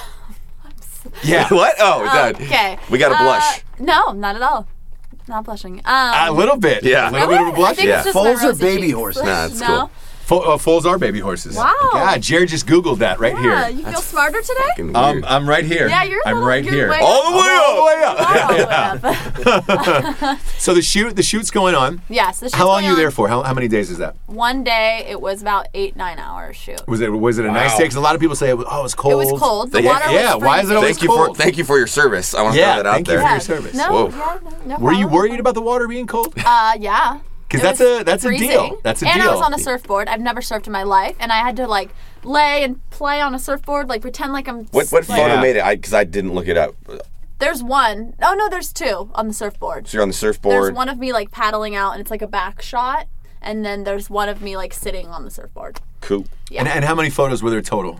Yeah. What? Oh, God. Okay. We got to Uh, blush. No, not at all. Not blushing. Um, A little bit. Yeah. A little really? bit of a blush. I think Yeah. it's just Foals my are rosy baby cheeks. horses? Nah, it's no. cool. Fo- uh, foals are baby horses. Wow. God, Jared just Googled that right Yeah, here. you feel smarter today? Fucking Um, weird. I'm right here. Yeah, you're I'm the- right you're here. way All the way All the up. way up. Wow, yeah. So the shoot, the shoot's going on. Yes. The How long are shoot's you going there on. for? How, how many days is that? One day, it was about eight, nine hours shoot. Was it was it a nice day? Because a lot of people say, it was, oh, it's cold. It was cold. The Yeah, water yeah, was why is it freezing. always Thank you for cold. thank you for your service. I want to Yeah, throw that out thank you there. for your Yeah. service. No, Whoa. yeah, no, no Were you problem. worried about the water being cold? Uh, yeah. 'Cause It that's was a- that's a freezing. deal. That's a and deal. I was on a surfboard. I've never surfed in my life, and I had to like lay and play on a surfboard, like pretend like I'm. What what like, photo Yeah. made it? I because I didn't look it up. There's one. Oh no, there's two on the surfboard. So you're on the There's surfboard. one of me like paddling out, and it's like a back shot, and then there's one of me like sitting on the surfboard. Cool. Yeah. And, and how many photos were there total?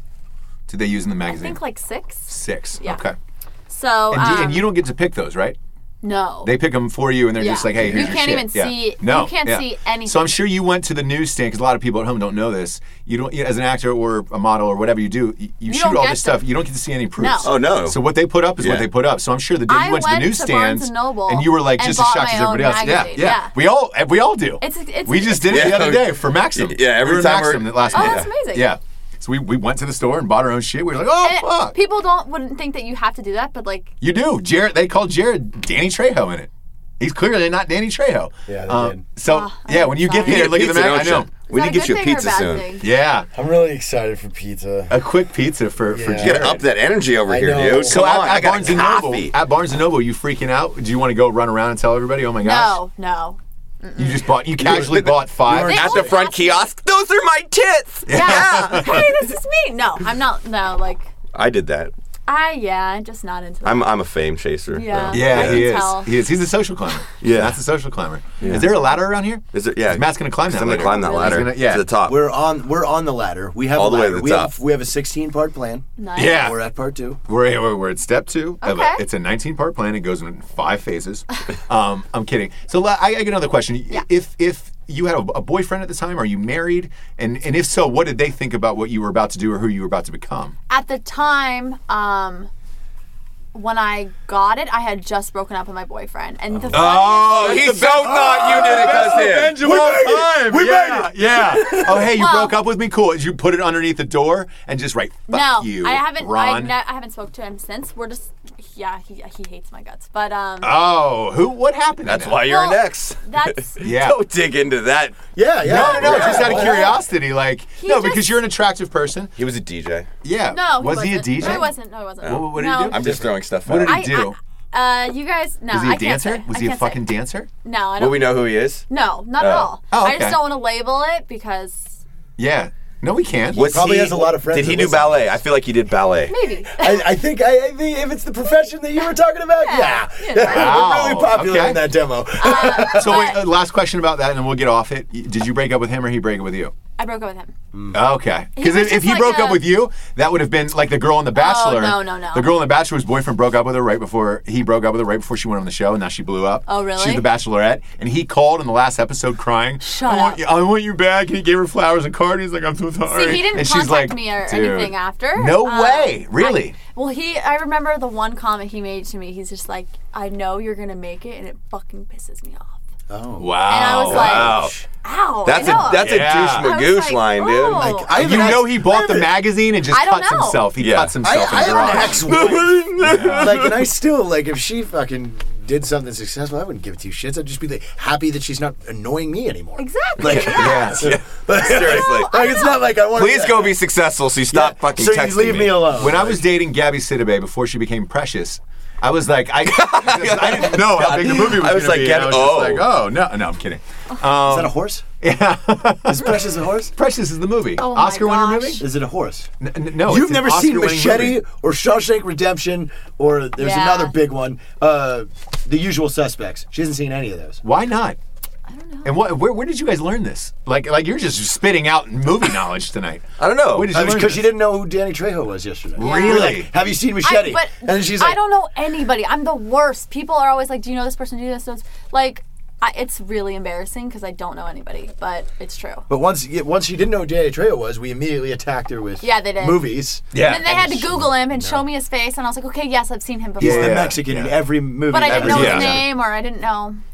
Did they use in the I magazine? think like six. Six. Yeah. Okay. So. And, do- um, and you don't get to pick those, right? No. They pick them for you, and they're Yeah. just like, "Hey, here's You your can't shit." even Yeah. see- No, you can't yeah. see anything. So I'm sure you went to the newsstand because a lot of people at home don't know this. You don't, you- as an actor or a model or whatever you do, you, you, shoot don't all get this stuff. to- You don't get to see any proofs. No. Oh, no. So what they put up is Yeah. what they put up. So I'm sure the day I you went to the went to newsstands Barnes and Noble and you were like and just as bought shocked as my everybody own else. Yeah, magazine. yeah, Yeah. We all we all do. It's- it's- we just did it Yeah. the other day for Maxim. Yeah, every we were in time we're- Maxim last Oh, night. that's amazing. Yeah. So we, we went to the store and bought our own shit. We were like, oh And fuck. people don't wouldn't think that you have to do that, but like You do. Jared. They called Jared Danny Trejo in it. He's clearly not Danny Trejo. Yeah, they Um, did. So Oh, yeah, I'm when you get sorry. there, look at the Pizza, mag. I don't know. you? We is need that to a get you a good thing or pizza bad soon. thing? Yeah, I'm really excited for pizza. a quick pizza for for Yeah. You Jared. gotta up that energy over I here, know. dude. So Come at, on, at I got Barnes and Noble, coffee. at Barnes and Noble, you freaking out? Do you want to go run around and tell everybody? Oh my gosh! No, no. You just bought. You casually bought five. They At all the front have to- kiosk, those are my tits. Yeah. Hey, this is me. No, I'm not. No, like I did that. I yeah, I'm just not into that. I'm I'm a fame chaser. Yeah. Yeah, I he can is. tell. He is. He's a social climber. Yeah. that's a social climber. Is there a ladder around here? Is it? Yeah. 'Cause Matt's gonna climb that I'm gonna ladder. climb that Really? ladder. He's gonna- yeah. to the top. We're on we're on the ladder. We have All a the way ladder. to the we top. have we have a sixteen part plan. Nice. Yeah. We're at part two. We're, we're, we're at step two. of a- Okay. it's a nineteen part plan. It goes in five phases. um, I'm kidding. So la- I, I get another question. Yeah. If if you had a, a boyfriend at the time, are you married? And and if so, what did they think about what you were about to do or who you were about to become? At the time, um, when I got it, I had just broken up with my boyfriend, and the Oh, he so thought you did it because him. We made it! We yeah, made it! Yeah. Oh, hey, you Well- broke up with me? Cool. Did you put it underneath the door and just write, fuck no, you, I haven't. I, Ron? ne- I haven't spoke to him since. We're just, yeah, he he hates my guts, but um, Oh, who? What happened? That's now? why you're Well, an ex. that's Yeah. Don't dig into that. Yeah, yeah. No, no, no. yeah. Just out of What curiosity, like, He no, just- because you're an attractive person. He was a D J. Yeah. no. Was he a wasn't. D J? No, he wasn't. No, he wasn't. What- what did he no. do? I'm just throwing stuff What out. did he I, do? I, uh, you guys, no, Was he I a can't dancer? say. Was I he a can't fucking say. dancer? No, I Will don't. we know who he is? No, not Oh. at all. Oh, I okay. just don't want to label it because Yeah. No, we can't. Was Probably he, has a lot of friends Did he that do listen. ballet? I feel like he did ballet. maybe. I, I think I, I think if it's the profession that you were talking about, yeah, Yeah, you know. Wow, we're really popular okay. in that demo. So wait, uh, last question about that, and then we'll get off it. Did you break up with him or he break up with you? I broke up with him. Okay. Because was if, if just he like broke up a- with you, that would have been like the girl in The Bachelor. no, no, no. The girl in The Bachelor's boyfriend broke up with her right before he broke up with her right before she went on the show, and now she blew up. Oh, really? She's the Bachelorette, and he called in the last episode crying. Shut I want up. You, I want you back, and he gave her flowers and cards. He's like, I'm so sorry. See, he didn't and contact she's like, me or "Dude, anything after. No Um, way, really. I- well, he. I remember the one comment he made to me. He's just like, "I know you're gonna make it, and it fucking pisses me off." Oh, Wow. And I was like, Wow. "Ow!" That's I know. a that's Yeah. a douche I was magoosh like, line, dude. oh. Like, I have You an know ex- he bought I the have an- magazine and just I don't cuts know. himself. He Yeah. cuts I, himself I in the have an garage. ex-wife. Like, and I still like if she fucking did something successful, I wouldn't give two shits. I'd just be like, happy that she's not annoying me anymore. Exactly. Like, Yeah. like, Seriously. like it's not like I want. Please go be successful so you stop fucking So texting you leave me alone. When I was dating Gabby Sidibe before she became Precious, I was like, I, I didn't know how big the movie was I was gonna like, be. get- and I was just oh. like, oh no, no, I'm kidding. Is that a horse? Yeah, Is Precious a horse? Precious is the movie. Oh my Oscar winner gosh. movie. Is it a horse? N- n- no, You've it's an never seen Oscar-winning Machete movie. or Shawshank Redemption or there's Yeah. another big one, uh, The Usual Suspects. She hasn't seen any of those. Why not? I don't know. And what? Where, where did you guys learn this? Like, like you're just spitting out movie knowledge tonight. I don't know. Where did you learn Because this? she didn't know who Danny Trejo was yesterday. Really? We were like, have you seen Machete? I, but and then she's like, I don't know anybody. I'm the worst. People are always like, "Do you know this person? Do you know this?" this?" Like, I, it's really embarrassing because I don't know anybody, but it's true. But once yeah, once she didn't know who Danny Trejo was, we immediately attacked her with Yeah, they did. movies. Yeah. And then they had to Google him and show me his face, and I was like, "Okay, yes, I've seen him before." He's the Yeah, Mexican in yeah. every movie. But I ever didn't know seen. his Yeah. name, or I didn't know.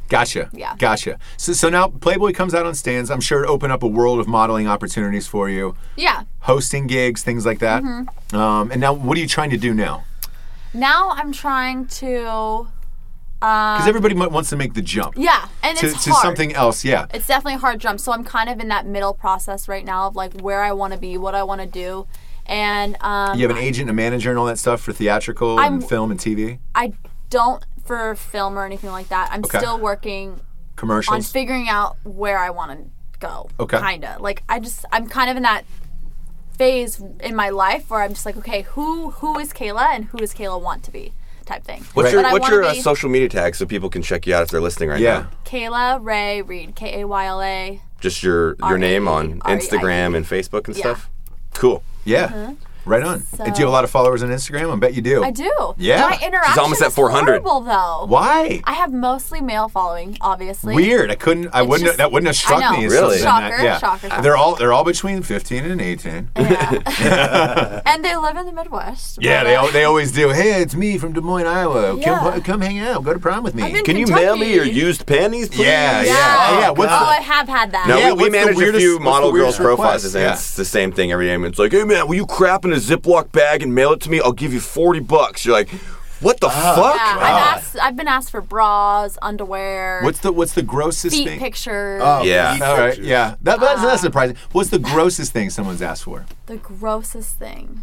Gotcha. Yeah. Gotcha. So, so now Playboy comes out on stands. I'm sure it opened up a world of modeling opportunities for you, Yeah. hosting gigs, things like that. Mm-hmm. Um, and now, what are you trying to do now? Now I'm trying to. Because everybody might wants to make the jump. Yeah, and To, it's to hard. something else, yeah. It's definitely a hard jump. So I'm kind of in that middle process right now of like where I want to be, what I want to do, and um, You have an agent, a manager, and all that stuff for theatrical I'm- and film and T V? I don't for film or anything like that. I'm Okay. still working on Commercials? figuring out where I want to go. Okay. Kinda like I just I'm kind of in that phase in my life where I'm just like, okay, who who is Kayla and who does Kayla want to be, type thing. What's But your I what's wanna your uh, be social media tag so people can check you out if they're listening right Yeah. now? Kayla Ray Reed, K A Y L A. Just your your R A name on R E I E. Instagram and Facebook and Yeah. stuff. Cool. Yeah. Right on. So- And do you have a lot of followers on Instagram? I bet you do. I do. Yeah. My interaction almost at is four hundred. horrible though. Why? I have mostly male following, obviously. Weird. I couldn't. I It's wouldn't. just- that wouldn't have struck I know. me as Really? something that- Shocker, yeah. shocker, shocker. They're all. They're all between fifteen and eighteen. Yeah. And they live in the Midwest. Yeah, but, they uh, al- they always do. Hey, it's me from Des Moines, Iowa. Yeah. Come come hang out. Go to prom with me. I'm in Can you mail me your Kentucky. used panties, please? Yeah, yeah, Yeah. Oh, yeah. What's oh, the, I have had that. No, Yeah, we, we what's the manage a weirdest- few what's the model girls' weirdest profiles, request? and Yeah. it's the same thing every day. And it's like, hey man, will you crap in a Ziploc bag and mail it to me? I'll give you forty bucks. You're like, what the fuck? Yeah, I've asked. I've been asked for bras, underwear, what's the what's the grossest feet thing? pictures. Oh, Yeah. feet All right, pictures. yeah. That, that's, that's surprising. What's the grossest thing someone's asked for? The grossest thing.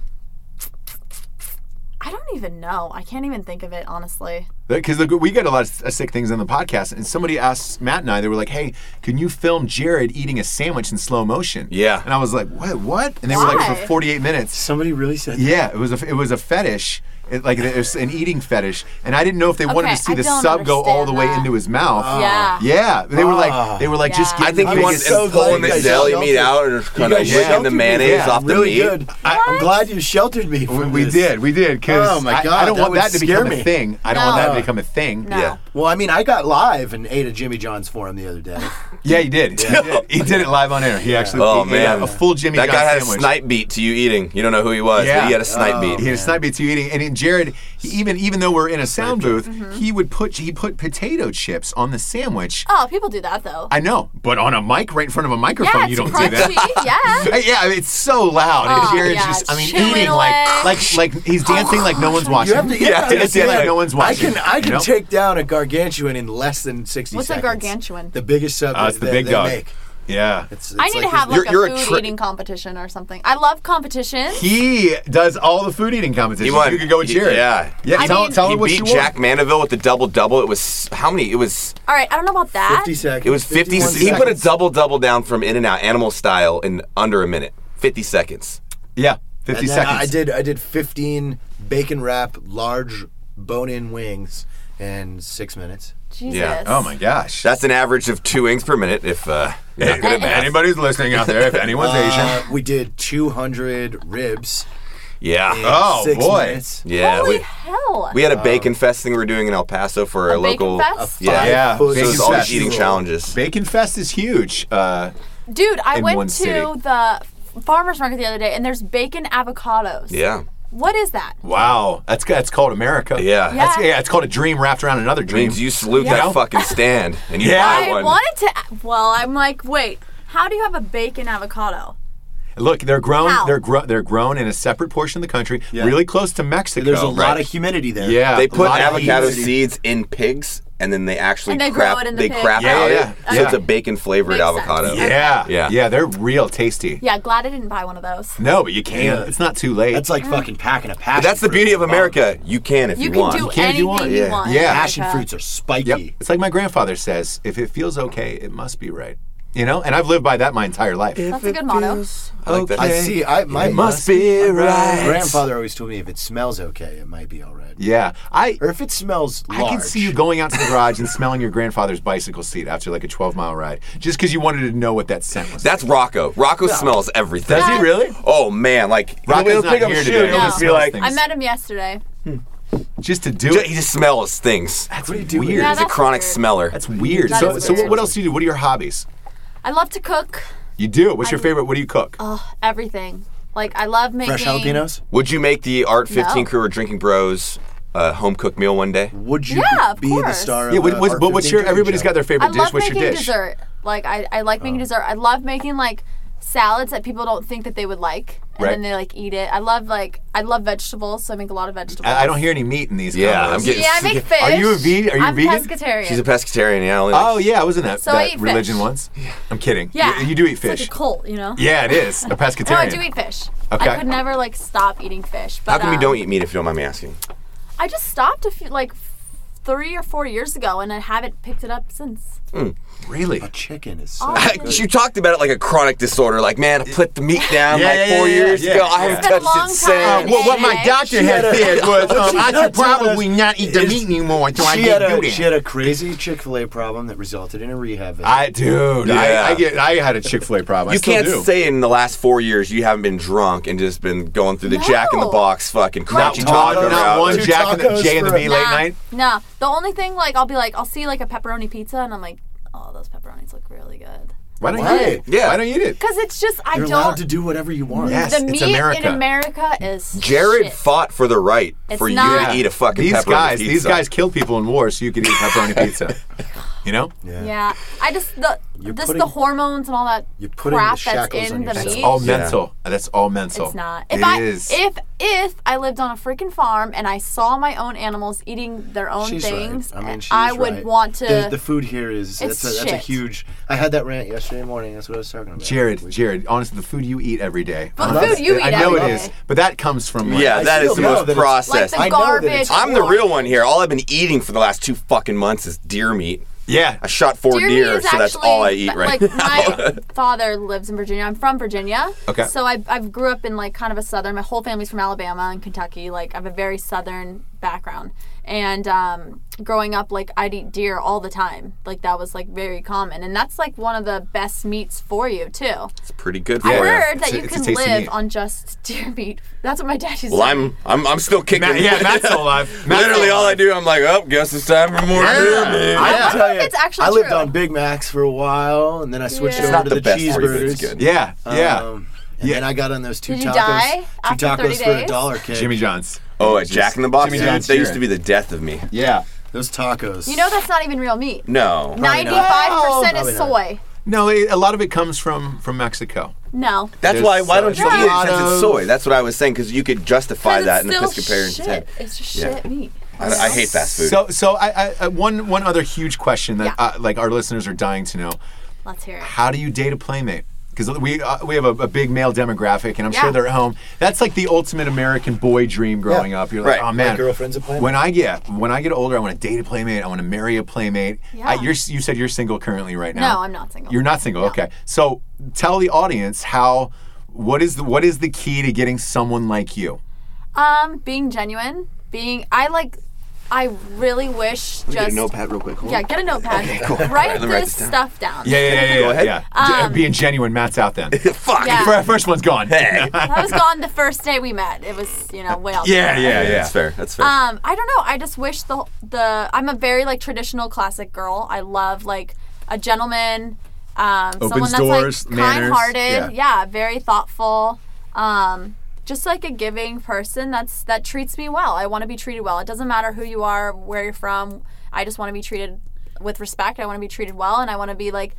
I don't even know. I can't even think of it honestly. Because we get a lot of sick things on the podcast, and somebody asked Matt and I, they were like, hey, can you film Jared eating a sandwich in slow motion? Yeah. And I was like, what? What? And they were like, Why? for forty-eight minutes. Somebody really said that? Yeah, it was a, it was a fetish. It, like it was an eating fetish, and I didn't know if they wanted Okay, to see I the don't sub go all the way understand that. into his mouth. Yeah. Yeah, they were like, they were like, just Yeah. get I think I'm he wants so to glad pulling you the guys deli meat sheltered- out and just kind You of guys licking the sheltered me. mayonnaise Yeah, off the really meat. good. I, I'm What? glad you sheltered me We, from we this. did, we did, because Oh, my I, I God, don't that want would that to scare become a me. thing. I don't want No. that to become a thing. No. Yeah. Well, I mean, I got live and ate a Jimmy John's for him the other day. Yeah, he did. He did. He did it live on air. He actually Oh he ate man, a full Jimmy That John's guy had a sandwich. snipe beat to you eating. You don't know who he was, Yeah. but he had a snipe Oh, beat. He had a snipe beat to you eating, and in Jared, he, even even though we're in a sound booth, Mm-hmm. he would put he put potato chips on the sandwich. Oh, people do that though. I know, but on a mic right in front of a microphone, yeah, you it's don't crunchy. do that. Yeah. Yeah, I mean, it's so loud, and Oh, Jared's yeah, just, I mean, chewing eating away. like, like, like he's dancing like no one's watching. You have to, Yeah, yeah, it's understand, like no one's I watching, can, I can you know? take down a gargantuan in less than sixty What's a seconds. gargantuan? The biggest sub Uh, it's that the big they dog. make. Yeah. It's, it's I need like to have his- like You're- a you're a food tri- eating competition or something. I love competitions. He does all the food eating competitions. He won. You could go with He- Jared. yeah. Yeah. I tell mean- tell He him what beat you Jack want. Mandeville with the double double. It was how many? It was All right, I don't know about that. fifty seconds. it was fifty. fifty-one He put a seconds. double double down from In and Out, animal style, in under a minute. Fifty seconds. Yeah. Fifty And then seconds. I did I did fifteen bacon wrap large bone-in wings in six minutes. Jesus. Yeah. Oh my gosh. That's an average of two wings per minute. If uh, you're not good at If math. anybody's listening out there, if anyone's Asian. Uh, we did two hundred ribs yeah, in Oh, six boy. minutes. yeah. Holy We, hell. we had a bacon fest thing we were doing in El Paso for a, A bacon local. fest? Yeah, Five Yeah, foot So it was Bacon all fest. these eating challenges. Bacon Fest is huge. Uh, Dude, I in went one to city. the farmer's market the other day and there's bacon avocados. Yeah, What is that? wow, that's that's called America. Yeah. That's, Yeah. yeah, it's called a dream wrapped around another dream. means you salute Yeah. that fucking stand and you Yeah. buy I one. wanted to. Well, I'm like, wait, how do you have a bacon avocado? Look, they're grown. How? They're gro- they're grown in a separate portion of the country, really close to Mexico. There's a lot right? of humidity there. Yeah, They a put lot of avocado humidity. seeds in pigs, and then they actually And they grow crap. it in the they pig. crap Yeah, out yeah, it, yeah. so it's a bacon flavored Makes sense. avocado. Yeah, Yeah. yeah, they're real tasty. Yeah, glad I didn't buy one of those. No, but you can't. Yeah. It's not too late. That's like fucking packing a passion But that's the fruit. beauty of America. You can if you, You can want. do can if you anything want. you Yeah. want. in Yeah. Passion America. fruits are spiky. Yep. It's like my grandfather says: if it feels okay, it must be right. You know, and I've lived by that my entire life. That's a good motto. I like that. I see. I my It must be my right. grandfather always told me if it smells okay, it might be all right. Yeah, I Or if it smells large. I can see you going out to the garage and smelling your grandfather's bicycle seat after like a twelve mile ride, just because you wanted to know what that scent was. That's Rocco. Rocco smells everything. Does he really? Oh man, like Rocco's he'll not pick up here a shoe today. and he'll No. just be Smells like, things. I met him yesterday. Just to do ju- it. he just smells things. That's What do you do with weird. Yeah, He's a that's chronic weird. smeller. That's weird. That so, is so weird. what else do you do? What are your hobbies? I love to cook. You do. What's your favorite? What do you cook? Oh, everything. Like I love making fresh jalapenos. Would you make the Art fifteen No. crew or Drinking Bros a home cooked meal one day? Would you Yeah, of be the course. star Yeah, of what, a what's, R but what's your? fifteen Everybody's cooking got their I favorite dish. love What's your making dish? dessert. Like I, I like making dessert. I love making like salads that people don't think that they would like, and Right. then they like eat it. I love like I love vegetables, so I make a lot of vegetables. I, I don't hear any meat in these. Yeah, combos. I'm getting- Yeah, I make fish. Are you a ve- are you I'm vegan? pescatarian. She's a pescatarian, yeah. Only Oh like- yeah, I was in that, So I that eat religion fish. once. I'm kidding. Yeah, you, you do eat It's fish. like a cult, you know. Yeah, it is a pescatarian. No, I do eat fish. Okay. I could never like stop eating fish. But, How come you um, don't eat meat if you don't mind me asking? I just stopped a few like three or four years ago, and I haven't picked it up since. Really? A chicken is so Oh. good. You talked about it like a chronic disorder. Like, man, I put the meat down Yeah, like yeah, four yeah, years yeah, ago. yeah. I haven't It's been a touched long it since. time. Well, what my Hey. doctor She had had a- said was, um, She's I not should telling probably us. not eat the Is- meat anymore until I She get had, a, good. she had a crazy Chick-fil-A problem that resulted in a rehab visit. I, dude, Yeah. I, I get, I had a Chick-fil-A problem. I You still can't do. say in the last four years you haven't been drunk and just been going through the Jack in the No. Box fucking not, crunchy not, taco not route. one Two Jack and the tacos J and the for a- B late Nah, night. No, the only thing like I'll be like I'll see like a pepperoni pizza, and I'm like, oh, those pepperonis look really good. Why don't Why? you eat it? Yeah. Why don't you eat it? Because it's just I You're don't. allowed to do whatever you want. Yes. the it's meat America. in America is Jared shit. fought for the right It's for not- you to eat a fucking These pepperoni guys, pizza. these guys killed people in war, so you could eat pepperoni pizza. You know? Yeah, I just the You're just putting- the hormones and all that you're putting crap the that's shackles in on the yourself. meat. All Yeah. mental. That's all mental. It's not. If It I is. if if I lived on a freaking farm and I saw my own animals eating their own She's things, right. I mean, she's I would right. want to. The, the food here is It's that's a, that's a shit. huge. I had that rant yesterday morning. That's what I was talking about. Jared, Jared, honestly, the food you eat every day. Well, the food you I eat know every it is, day. but that comes from like, Yeah, I that is still the know most that it's- processed. like I the know that garbage. it's- I'm the corn. real one here. All I've been eating for the last two fucking months is deer meat. yeah. I shot four Deer meat deer, is so that's actually- all I eat right like, now. My father lives in Virginia. I'm from Virginia. Okay. So I I grew up in like kind of a southern. My whole family's from Alabama and Kentucky. Like I have a very southern background. And um, growing up, like I'd eat deer all the time. Like that was like very common, and that's like one of the best meats for you too. It's pretty good for I you. heard It's that a- you it's a can tasty live meat. on just deer meat. That's what my dad used to Well, say. I'm I'm I'm still kicking. Matt, yeah, Matt's still alive. Matt's Literally, still all I alive. do, I'm like, oh, guess it's time for more deer meat. I Yeah. can tell you, It's actually I lived true. on Big Macs for a while, and then I switched Yeah. It's over not to the the, best for you, but cheeseburgers. it's good. Yeah, yeah. Um, and Yeah. then I got on those two Did you tacos. die two after tacos thirty for a days? dollar keg. Jimmy John's. Oh, at Jack in the Box, Jimmy dude, John's they used Jared. to be the death of me. Yeah. Those tacos. You know that's not even real meat. No. Ninety-five percent Probably is not. soy. No, it, a lot of it comes from from Mexico. No. That's There's why. Why don't you soy. eat it since Avocados. it's soy? That's what I was saying because you could justify 'Cause that it's in the still Episcopalian's shit. head. It's just Yeah. shit meat. I, I hate fast food. So, so I, I, I one one other huge question that Yeah. uh, like our listeners are dying to know: Let's hear it. how do you date a playmate? Because we uh, we have a, a big male demographic, and I'm sure Yeah. they're at home. That's like the ultimate American boy dream growing Yeah. up. You're like, Right. oh man, My girlfriend's a playmate. When I get when I get older, I want to date a playmate. I want to marry a playmate. Yeah. I, you're, you said you're single currently right now. No, I'm not single. You're not single. No. Okay, so tell the audience how. What is the what is the key to getting someone like you? Um, being genuine. Being, I like, I really wish just. Get a notepad real quick. Hold Yeah, on. get a notepad. Okay, cool. Write Alright, let me write this this down. stuff down. Yeah, yeah, yeah, yeah. Go ahead. yeah. J- Um, Being genuine, Matt's out then. Fuck. Yeah. Fir- First one's gone. Hey. I was gone the first day we met. It was, you know, way out Yeah, there. yeah, yeah. That's fair. That's fair. Um, I don't know. I just wish the the I'm a very like traditional classic girl. I love like a gentleman, um, Opens someone that's doors, like manners, kind-hearted. yeah. Yeah. very thoughtful. Um, just like a giving person that's that treats me well. I want to be treated well. It doesn't matter who you are, where you're from. I just want to be treated with respect. I want to be treated well, and I want to be like.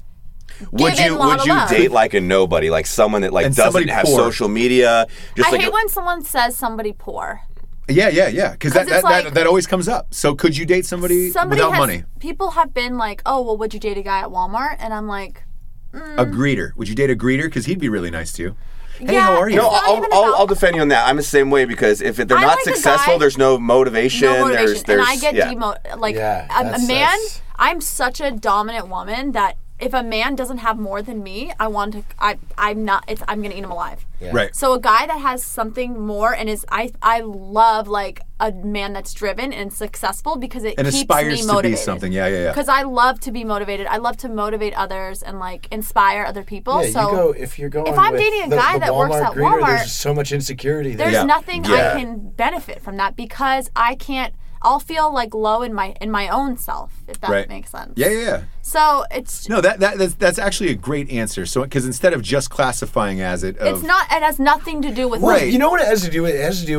would given you a lot would of you love. date like a nobody, like someone that like And doesn't somebody have poor. social media? Just I like hate a- when someone says somebody poor. Yeah, yeah, yeah. Because that, 'Cause that, it's that, like- that always comes up. So could you date somebody, Somebody without has, money? People have been like, "Oh, well, would you date a guy at Walmart?" And I'm like, A greeter. Would you date a greeter? Because he'd be really nice to you. Hey, Yeah, how are you? No, It's not I'll, even I'll, about- I'll defend you on that. I'm the same way because if they're I not like a successful, guy- there's no motivation. no motivation, There's, there's, and I get yeah. demo like Yeah, a, a that's- man. that's- I'm such a dominant woman that if a man doesn't have more than me, I want to. I I'm not. It's I'm gonna eat him alive. Right. So a guy that has something more and is I I love like a man that's driven and successful because it And keeps aspires me to be motivated. something. Yeah, yeah, yeah. Because I love to be motivated. I love to motivate others and like inspire other people. Yeah, so you go if you're going. if I'm with dating a the- guy the that works Walmart at greeter, Walmart, there's so much insecurity there. there's Yeah. nothing Yeah. I can benefit from that because I can't. I'll feel like low in my in my own self if that Right. makes sense. Yeah, yeah, yeah. So it's No, that, that that's, that's actually a great answer. So, because instead of just classifying as it, of, it's not. It has nothing to do with Well, Right. you know what it has to do with? It has to do with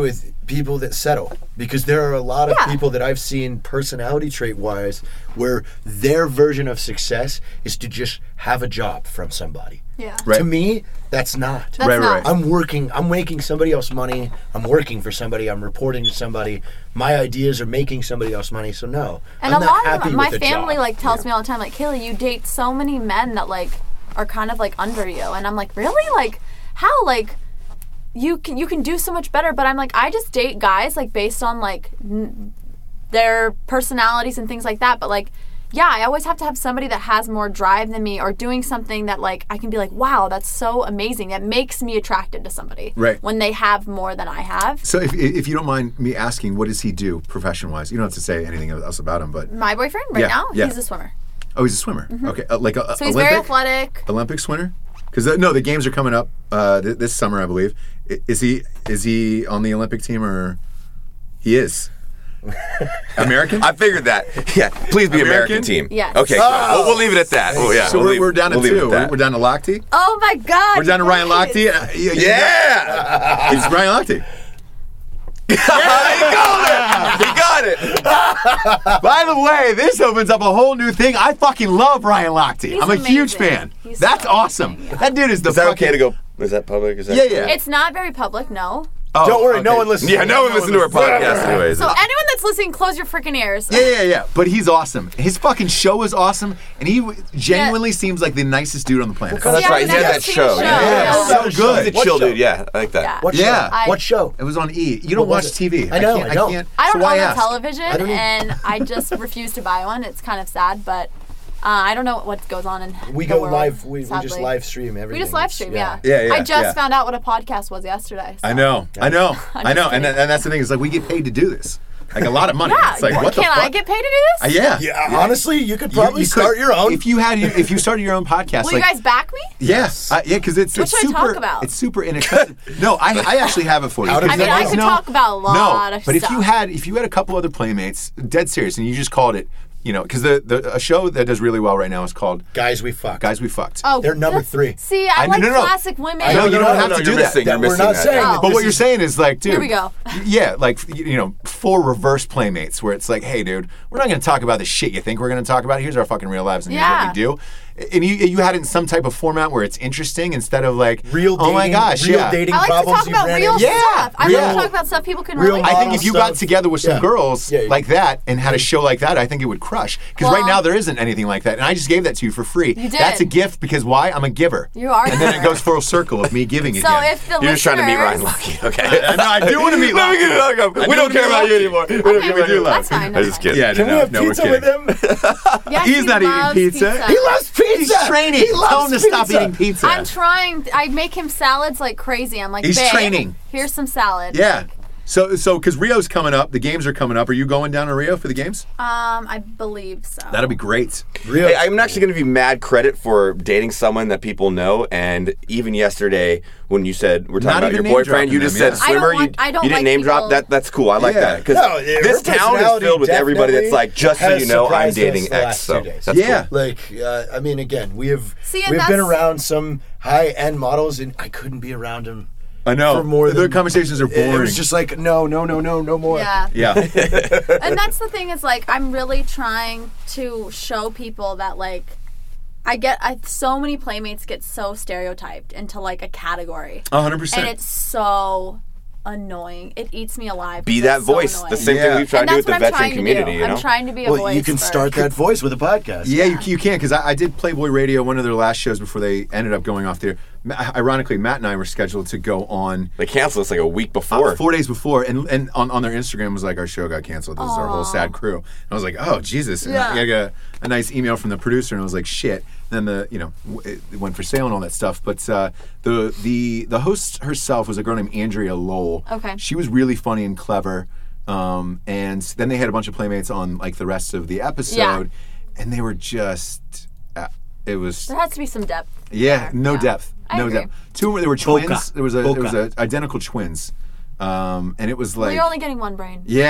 people that settle, because there are a lot of Yeah. people that I've seen personality trait wise where their version of success is to just have a job from somebody. Yeah. Right. To me, that's not. That's Right, not. right. I'm working, I'm making somebody else money. I'm working for somebody. I'm reporting to somebody. My ideas are making somebody else money. So no, And I'm a not lot happy of my with a family job. like tells me all the time, like, Kaylee, you date so many men that like are kind of like under you, and I'm like, really? Like, how? Like, you can you can do so much better. But I'm like, I just date guys like based on like n- their personalities and things like that. But like, yeah, I always have to have somebody that has more drive than me, or doing something that like I can be like, wow, that's so amazing. That makes me attracted to somebody. Right. When they have more than I have. So if if you don't mind me asking, what does he do profession wise? You don't have to say anything else about him, but My boyfriend right Yeah, now, yeah. he's a swimmer. oh, he's a swimmer. Okay, uh, like a, Mm-hmm. So he's Olympic very athletic. Olympic swimmer. Because no, the games are coming up uh, th- this summer, I believe. I- Is he is he on the Olympic team or he is American? I figured that. Yeah, please be American, American? team. Yes. Okay, good. We'll, we'll leave it at that. Oh, yeah. so we'll we're, leave- we're down to we'll leave it two. at We're, that. we're down to Lochte. Oh my God! We're down to Ryan yes. Lochte. Uh, you- you- Yeah! it's Ryan Lochte. he got it! He got it! By the way, this opens up a whole new thing. I fucking love Ryan Lochte. He's I'm a huge amazing. fan. He's That's so awesome. amazing, yeah. That dude is the Is that fucking... okay to go? Is that public? Is that Yeah, yeah. It's not very public, no. Oh, Don't worry, no okay. one listens. Yeah, no one listens to our podcast anyways. So anyone that's listening, close your freaking ears. Yeah, yeah, yeah. But he's awesome. His fucking show is awesome, and he w- genuinely seems like the nicest dude on the planet. Oh, that's Yeah, right. I've He had never that seen show. the show. Yeah, Yeah, Yeah. so good. He's a What chill show? dude. Yeah, I like that. Yeah. What Yeah. show? I- what show? It was on E. You don't was watch it? T V. I know, can't, I don't. can't. I don't so why own a ask? television, I don't even- and I just refuse to buy one. It's kind of sad, but uh, I don't know what goes on in We the go world, live. We, we just sadly. live stream everything. We just live It's- stream, yeah. Yeah, yeah, I just yeah. found out what a podcast was yesterday. so- I know, I know, I'm I know, just and, kidding. and that's the thing. It's like we get paid to do this, like a lot of money. Yeah. It's like well, what the can fuck? I get paid to do Uh, this? yeah. Yeah, honestly, you could You- probably you could- start your own. If you had, if you started your own podcast, Will like, you guys back me? yes, uh, yeah, because it's, What it's should I super. talk about? It's super inexpensive. No, I, I actually have it for you. How does I mean, that I work? could No, talk about a lot no, of but stuff. if you had, if you had a couple other playmates, dead serious, and you just called it, you know, because the, the a show that does really well right now is called Guys, we fucked. Guys We Fucked. oh, They're number that's- three. See, I, I- like no, no. classic women. I No, know, you no, don't no, have no, to you're do that. missing- That you're we're missing not that. saying. Oh. that But this what you're is- saying is like, dude. Here we go. Yeah, like you know, four reverse playmates where it's like, hey, dude, we're not going to talk about the shit you think we're going to talk about. Here's our fucking real lives, and Yeah. here's what we do. And you you had it in some type of format where it's interesting instead of like, Real oh dating, my gosh, real yeah. dating I like to problems talk you about ran real into. Yeah, stuff. I real- like to talk about stuff people can real relate I to. think if you got stuff. together with some Yeah. girls Yeah. like that and had a show like that, I think it would crush. Because Well- right now there isn't anything like that, and I just gave that to you for free. You did. That's a gift because why? I'm a giver. You are a And then it giver. goes full circle of me giving So again. if the You're just trying to meet Ryan listeners- Lucky. Okay. I know, I do want to meet Let me Lucky. get it out. I We do don't wanna care meet about you Lucky. anymore. We Okay, don't care we about do you. love That's fine. I'm That's just fine. kidding. Yeah, Can no, we have no, we're pizza kidding. with him? Yes, He's he not eating loves pizza. He loves pizza. He's training. He loves Tell him to stop pizza. eating pizza. I'm trying. I make him salads like crazy. I'm like, He's babe, training. Here's some salad. Yeah. So, so because Rio's coming up, the games are coming up. Are you going down to Rio for the games? Um, I believe so. That'll be great. Real. Hey, I'm actually going to give you mad credit for dating someone that people know. And even yesterday, when you said we're talking Not about even your name boyfriend, you dropping just them, said yeah. I don't swimmer. want- you I don't you didn't like name drop people- that. That's cool. I like Yeah. that because No, yeah, this her town is personality filled with everybody that's definitely like, just so has you know, I'm surprised us dating the X. last So two days. that's Yeah. cool. Like, uh, I mean, again, we have See, and we've been that's- around some high-end models, and I couldn't be around them I know. for more the than conversations are It boring. was just like, no, no, no, no, no more. Yeah. yeah. And that's the thing is like I'm really trying to show people that like I get I so many playmates get so stereotyped into like a category. A hundred percent. And it's so annoying. It eats me alive. Be It's that so voice. annoying. The same Yeah. thing we've tried And to do that's with the what I'm veteran trying to community. do. You know. I'm trying to be a Well, voice. you can for- start that voice with a podcast. Yeah, you, you can because I, I did Playboy Radio, one of their last shows before they ended up going off there. Ma- Ironically, Matt and I were scheduled to go on They canceled us like a week uh, before. four days before, and and on, on their Instagram was like, our show got canceled. This is our whole sad crew. And I was like, oh Jesus! And Yeah. I got a, a nice email from the producer, and I was like, shit. And then the you know w- it went for sale and all that stuff. But uh, the the the host herself was a girl named Andrea Lowell. Okay. She was really funny and clever. Um, and then they had a bunch of playmates on like the rest of the episode, and they were just. Uh, it was There has to be some depth. yeah, there. no Yeah. depth, I no agree. depth. Two were there were twins. Polka. There was a there was Polka. a identical twins, um, and it was Well, like you're only getting one brain. yeah,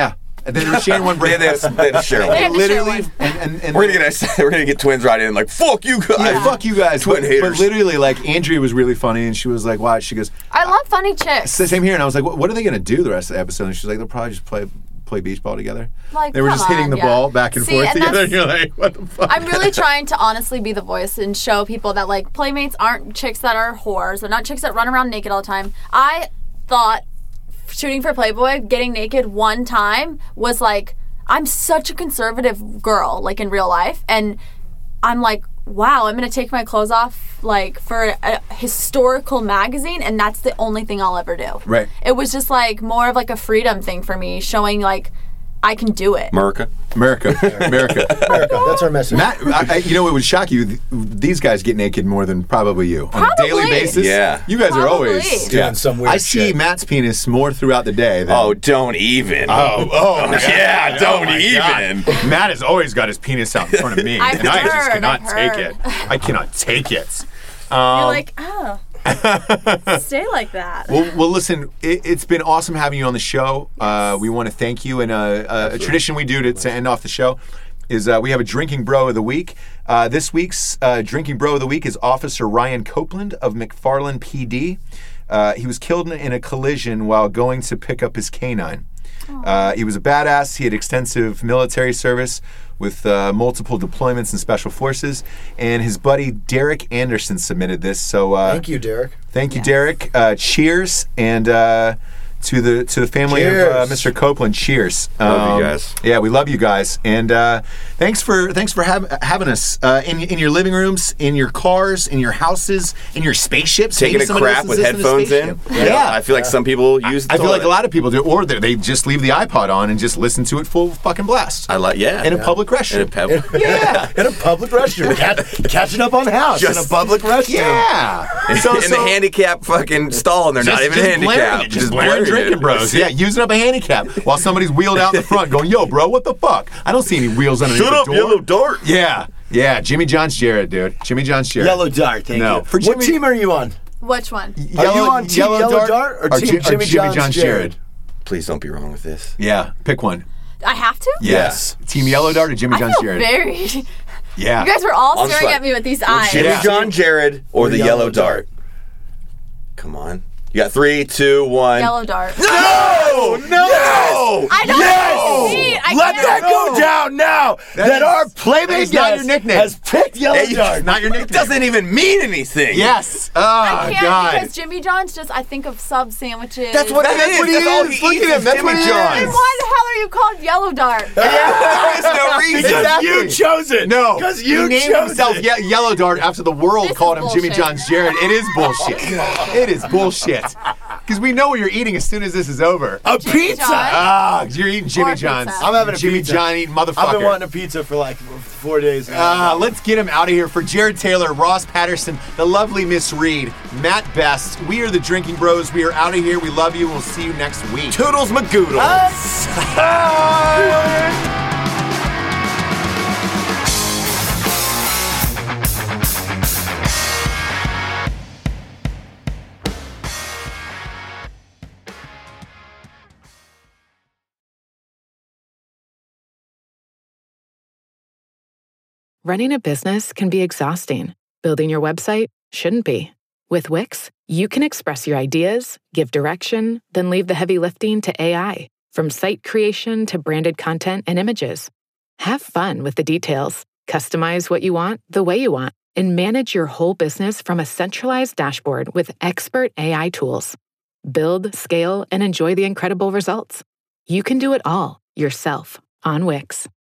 And then they're sharing one They, break. they, have, they have to share They one. have to share Literally, one. and, and, and We're gonna get a, we're gonna get twins right in like fuck you guys. yeah, fuck you guys. Twin but, haters. but literally, like Andrea was really funny, and she was like, "Wow." She goes, I love funny chicks. "Same here." And I was like, "What, what are they gonna do the rest of the episode?" And she's like, "They'll probably just play play beach ball together." Like, they were come just hitting on, the yeah. ball back and See, forth and together, that's- and you're like, "What the fuck?" I'm really trying to honestly be the voice and show people that like playmates aren't chicks that are whores. They're not chicks that run around naked all the time. I thought shooting for Playboy, getting naked one time was like, I'm such a conservative girl, like in real life, and I'm like, wow, I'm gonna take my clothes off like for a historical magazine, and that's the only thing I'll ever do. Right. It was just like more of like a freedom thing for me, showing like I can do it. America. America, America. America, that's our message. Matt, I, I- you know, it would shock you. th- These guys get naked more than probably you on a daily Probably. basis. Yeah. you guys are Probably. always Doing some weird I see shit. Matt's penis more throughout the day. Than, Oh, don't even. oh, oh, yeah, don't my even. God. Matt has always got his penis out in front of me, I've and I just heard, cannot I've take heard. it. I cannot take it. You're Um, like, oh, stay like that. Well, well, listen, it, it's been awesome having you on the show. Uh, we want to thank you. And uh, uh, a tradition we do to, to end off the show is uh, we have a Drinking Bro of the Week. Uh, this week's uh, Drinking Bro of the Week is Officer Ryan Copeland of McFarland P D. Uh, he was killed in, in a collision while going to pick up his canine. Uh, he was a badass. He had extensive military service with uh, multiple deployments in special forces. And his buddy Derek Anderson submitted this. So uh, Thank you, Derek. Thank you, Derek. Uh, cheers, and uh, to the to the family of uh, Cheers. Mister Copeland. Cheers. Love you guys. Yeah, we love you guys, and uh, thanks for thanks for hav- having us uh, in in your living rooms, in your cars, in your houses, in your spaceships. Taking Maybe a somebody crap listens with to this headphones a in. spaceship. Yeah. I feel like some people use. The I feel like a toilet. lot of people do, or they they just leave the iPod on and just listen to it full fucking blast. I like yeah. in a public In a restroom. peb- yeah. In a public restroom. Cat- catching up on house in a Just- public restroom. Yeah. in the handicap fucking stall, and they're not even blaring handicapped. it, Just, blaring blaring drinking it. bros. Yeah, using up a handicap while somebody's wheeled out in the front going, yo, bro, what the fuck? I don't see any wheels underneath Shut the up, door. yellow dart. Yeah. Yeah, Jimmy John's Jared, dude. Jimmy John's Jared. Yellow Dart, thank No. you. For what Jimmy- team are you on? Which one? Are you on Team Yellow Dart or Team Ji- Jimmy John's Jared? Please don't be wrong with this. Yeah, pick one. I have to? Yes. Team Yellow Dart or Jimmy I John's feel Jared? very. You Yeah. guys were all On staring site. at me with these eyes. Jimmy Yeah. John Jared or the, the yellow, yellow dart. Come on. You got three, two, one. Yellow dart. No! No! I don't Yes! see. I Let can't. that go down now that, is- our that playmate is not your guest nickname. has picked Yellow Hey, Dart. Not your It nickname. doesn't even mean anything. Yes. Oh, I can't God. because Jimmy John's just, I think of sub sandwiches. That's what That it is is. what he That's all is. he Look eats at him. is That's Jimmy what he is. John's. Then why the hell are you called Yellow Dart? There's no reason. Because Exactly. you chose it. No, because you he named chose himself it. Ye- Yellow Dart after the world This called is him Jimmy bullshit. John's Jared. It is bullshit. It is bullshit. Because we know what you're eating as soon as this is over. A Jimmy pizza. John's. Ah, you're eating Jimmy Or John's. pizza. I'm having a Jimmy pizza. John eating motherfucker. I've been wanting a pizza for like four days now. Uh, let's get him out of here. For Jared Taylor, Ross Patterson, the lovely Miss Reed, Matt Best, we are the Drinking Bros. We are out of here. We love you. We'll see you next week. Toodles Magoodles. Running a business can be exhausting. Building your website shouldn't be. With Wix, you can express your ideas, give direction, then leave the heavy lifting to A I, from site creation to branded content and images. Have fun with the details. Customize what you want the way you want, and manage your whole business from a centralized dashboard with expert A I tools. Build, scale, and enjoy the incredible results. You can do it all yourself on Wix.